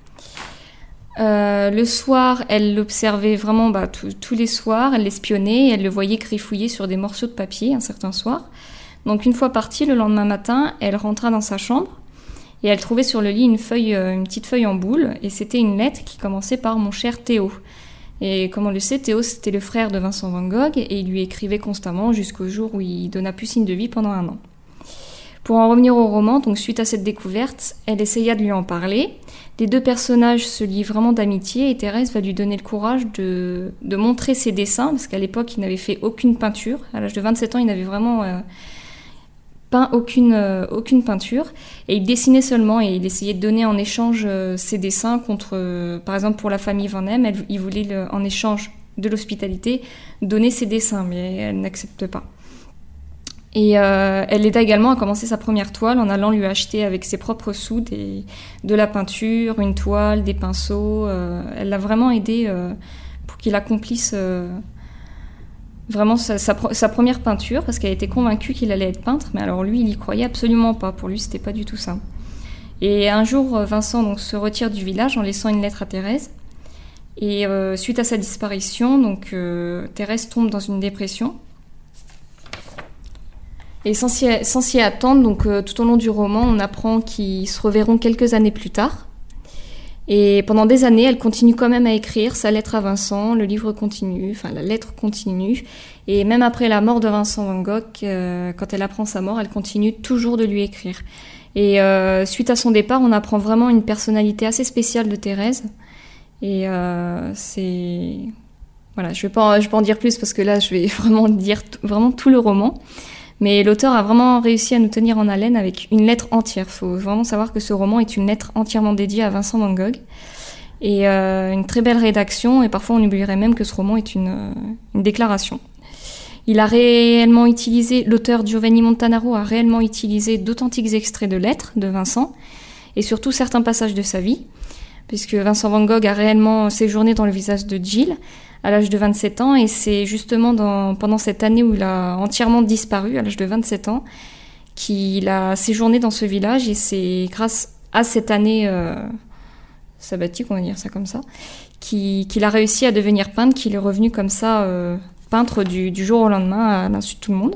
Le soir, elle l'observait vraiment tous les soirs, elle l'espionnait et elle le voyait griffouiller sur des morceaux de papier un certain soir. Donc une fois partie, le lendemain matin, elle rentra dans sa chambre et elle trouvait sur le lit une petite feuille en boule, et c'était une lettre qui commençait par « Mon cher Théo ». Et comme on le sait, Théo, c'était le frère de Vincent Van Gogh, et il lui écrivait constamment jusqu'au jour où il donna plus signe de vie pendant 1 an. Pour en revenir au roman, donc suite à cette découverte, elle essaya de lui en parler. Les 2 personnages se lient vraiment d'amitié, et Thérèse va lui donner le courage de montrer ses dessins, parce qu'à l'époque, il n'avait fait aucune peinture. À l'âge de 27 ans, il n'avait vraiment peint aucune peinture, et il dessinait seulement, et il essayait de donner en échange ses dessins contre, par exemple pour la famille Van Hem, il voulait en échange de l'hospitalité donner ses dessins, mais elle n'accepte pas. Et elle l'aida également à commencer sa première toile en allant lui acheter avec ses propres sous de la peinture, une toile, des pinceaux. Elle l'a vraiment aidé pour qu'il accomplisse vraiment sa première peinture, parce qu'elle était convaincue qu'il allait être peintre, mais alors lui, il y croyait absolument pas. Pour lui, c'était pas du tout ça. Et un jour, Vincent donc se retire du village en laissant une lettre à Thérèse. Et suite à sa disparition, donc Thérèse tombe dans une dépression. Et sans s'y attendre, donc tout au long du roman, on apprend qu'ils se reverront quelques années plus tard. Et pendant des années, elle continue quand même à écrire sa lettre à Vincent, le livre continue, enfin la lettre continue. Et même après la mort de Vincent Van Gogh, quand elle apprend sa mort, elle continue toujours de lui écrire. Et suite à son départ, on apprend vraiment une personnalité assez spéciale de Thérèse. Et c'est... Voilà, je vais pas en dire plus parce que là, je vais vraiment dire vraiment tout le roman. Mais l'auteur a vraiment réussi à nous tenir en haleine avec une lettre entière. Il faut vraiment savoir que ce roman est une lettre entièrement dédiée à Vincent Van Gogh. Et une très belle rédaction, et parfois on oublierait même que ce roman est une déclaration. Il a réellement utilisé, l'auteur Giovanni Montanaro a réellement utilisé d'authentiques extraits de lettres de Vincent, et surtout certains passages de sa vie, puisque Vincent Van Gogh a réellement séjourné dans le village de Jill, à l'âge de 27 ans, et c'est justement pendant cette année où il a entièrement disparu, à l'âge de 27 ans, qu'il a séjourné dans ce village, et c'est grâce à cette année sabbatique, on va dire ça comme ça, qu'il a réussi à devenir peintre, qu'il est revenu comme ça peintre du jour au lendemain à l'insu de tout le monde.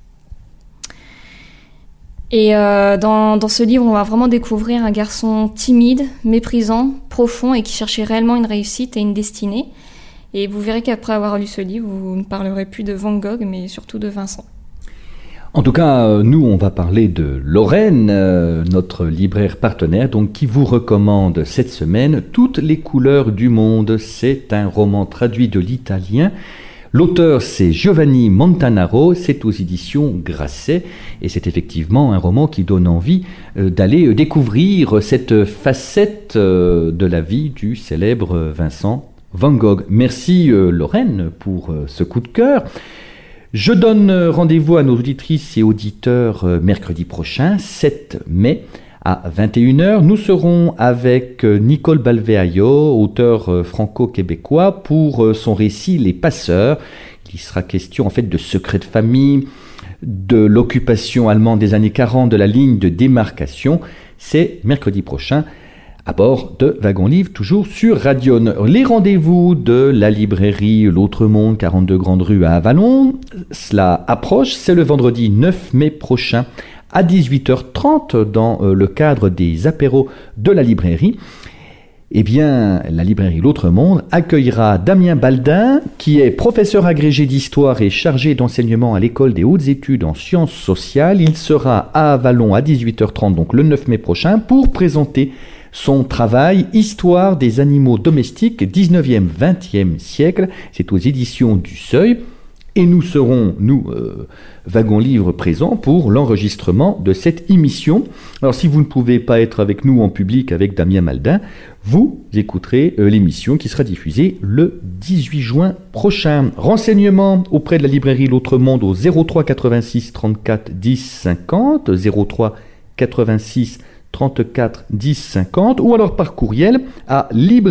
Et dans ce livre, on va vraiment découvrir un garçon timide, méprisant, profond, et qui cherchait réellement une réussite et une destinée. Et vous verrez qu'après avoir lu ce livre, vous ne parlerez plus de Van Gogh, mais surtout de Vincent. En tout cas, nous, on va parler de Lorraine, notre libraire partenaire, donc qui vous recommande cette semaine Toutes les couleurs du monde. C'est un roman traduit de l'italien. L'auteur, c'est Giovanni Montanaro, c'est aux éditions Grasset, et c'est effectivement un roman qui donne envie d'aller découvrir cette facette de la vie du célèbre Vincent Van Gogh. Merci Lorraine pour ce coup de cœur. Je donne rendez-vous à nos auditrices et auditeurs mercredi prochain, 7 mai, à 21h. Nous serons avec Nicole Balveaio, auteur franco-québécois, pour son récit Les Passeurs. Il sera question en fait de secrets de famille, de l'occupation allemande des années 40, de la ligne de démarcation. C'est mercredi prochain, à bord de Wagon Livre, toujours sur Radion. Les rendez-vous de la librairie L'Autre Monde, 42 Grande Rue à Avallon, cela approche, c'est le vendredi 9 mai prochain à 18h30 dans le cadre des apéros de la librairie. Eh bien, la librairie L'Autre Monde accueillera Damien Baldin, qui est professeur agrégé d'histoire et chargé d'enseignement à l'école des hautes études en sciences sociales. Il sera à Avallon à 18h30, donc le 9 mai prochain, pour présenter son travail « Histoire des animaux domestiques 19e-20e siècle ». C'est aux éditions du Seuil. Et nous serons, Wagon Livre, présents pour l'enregistrement de cette émission. Alors, si vous ne pouvez pas être avec nous en public avec Damien Baldin, vous écouterez l'émission qui sera diffusée le 18 juin prochain. Renseignements auprès de la librairie L'Autre Monde au 03 86 34 10 50, 03 86 34 10 50 ou alors par courriel à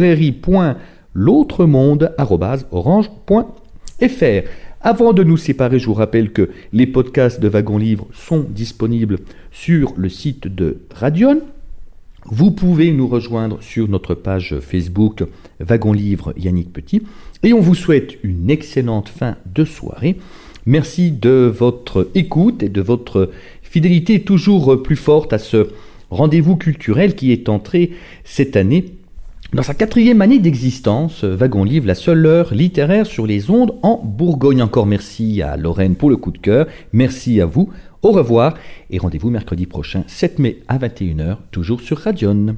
librairie.l'autre-monde@orange.fr. Avant de nous séparer, je vous rappelle que les podcasts de Wagon Livre sont disponibles sur le site de Radion. Vous pouvez nous rejoindre sur notre page Facebook Wagon Livre Yannick Petit. Et on vous souhaite une excellente fin de soirée. Merci de votre écoute et de votre fidélité toujours plus forte à ce rendez-vous culturel qui est entré cette année dans sa 4e année d'existence. Wagon Livre, la seule heure littéraire sur les ondes en Bourgogne. Encore merci à Lorraine pour le coup de cœur. Merci à vous. Au revoir et rendez-vous mercredi prochain, 7 mai à 21h, toujours sur Radion.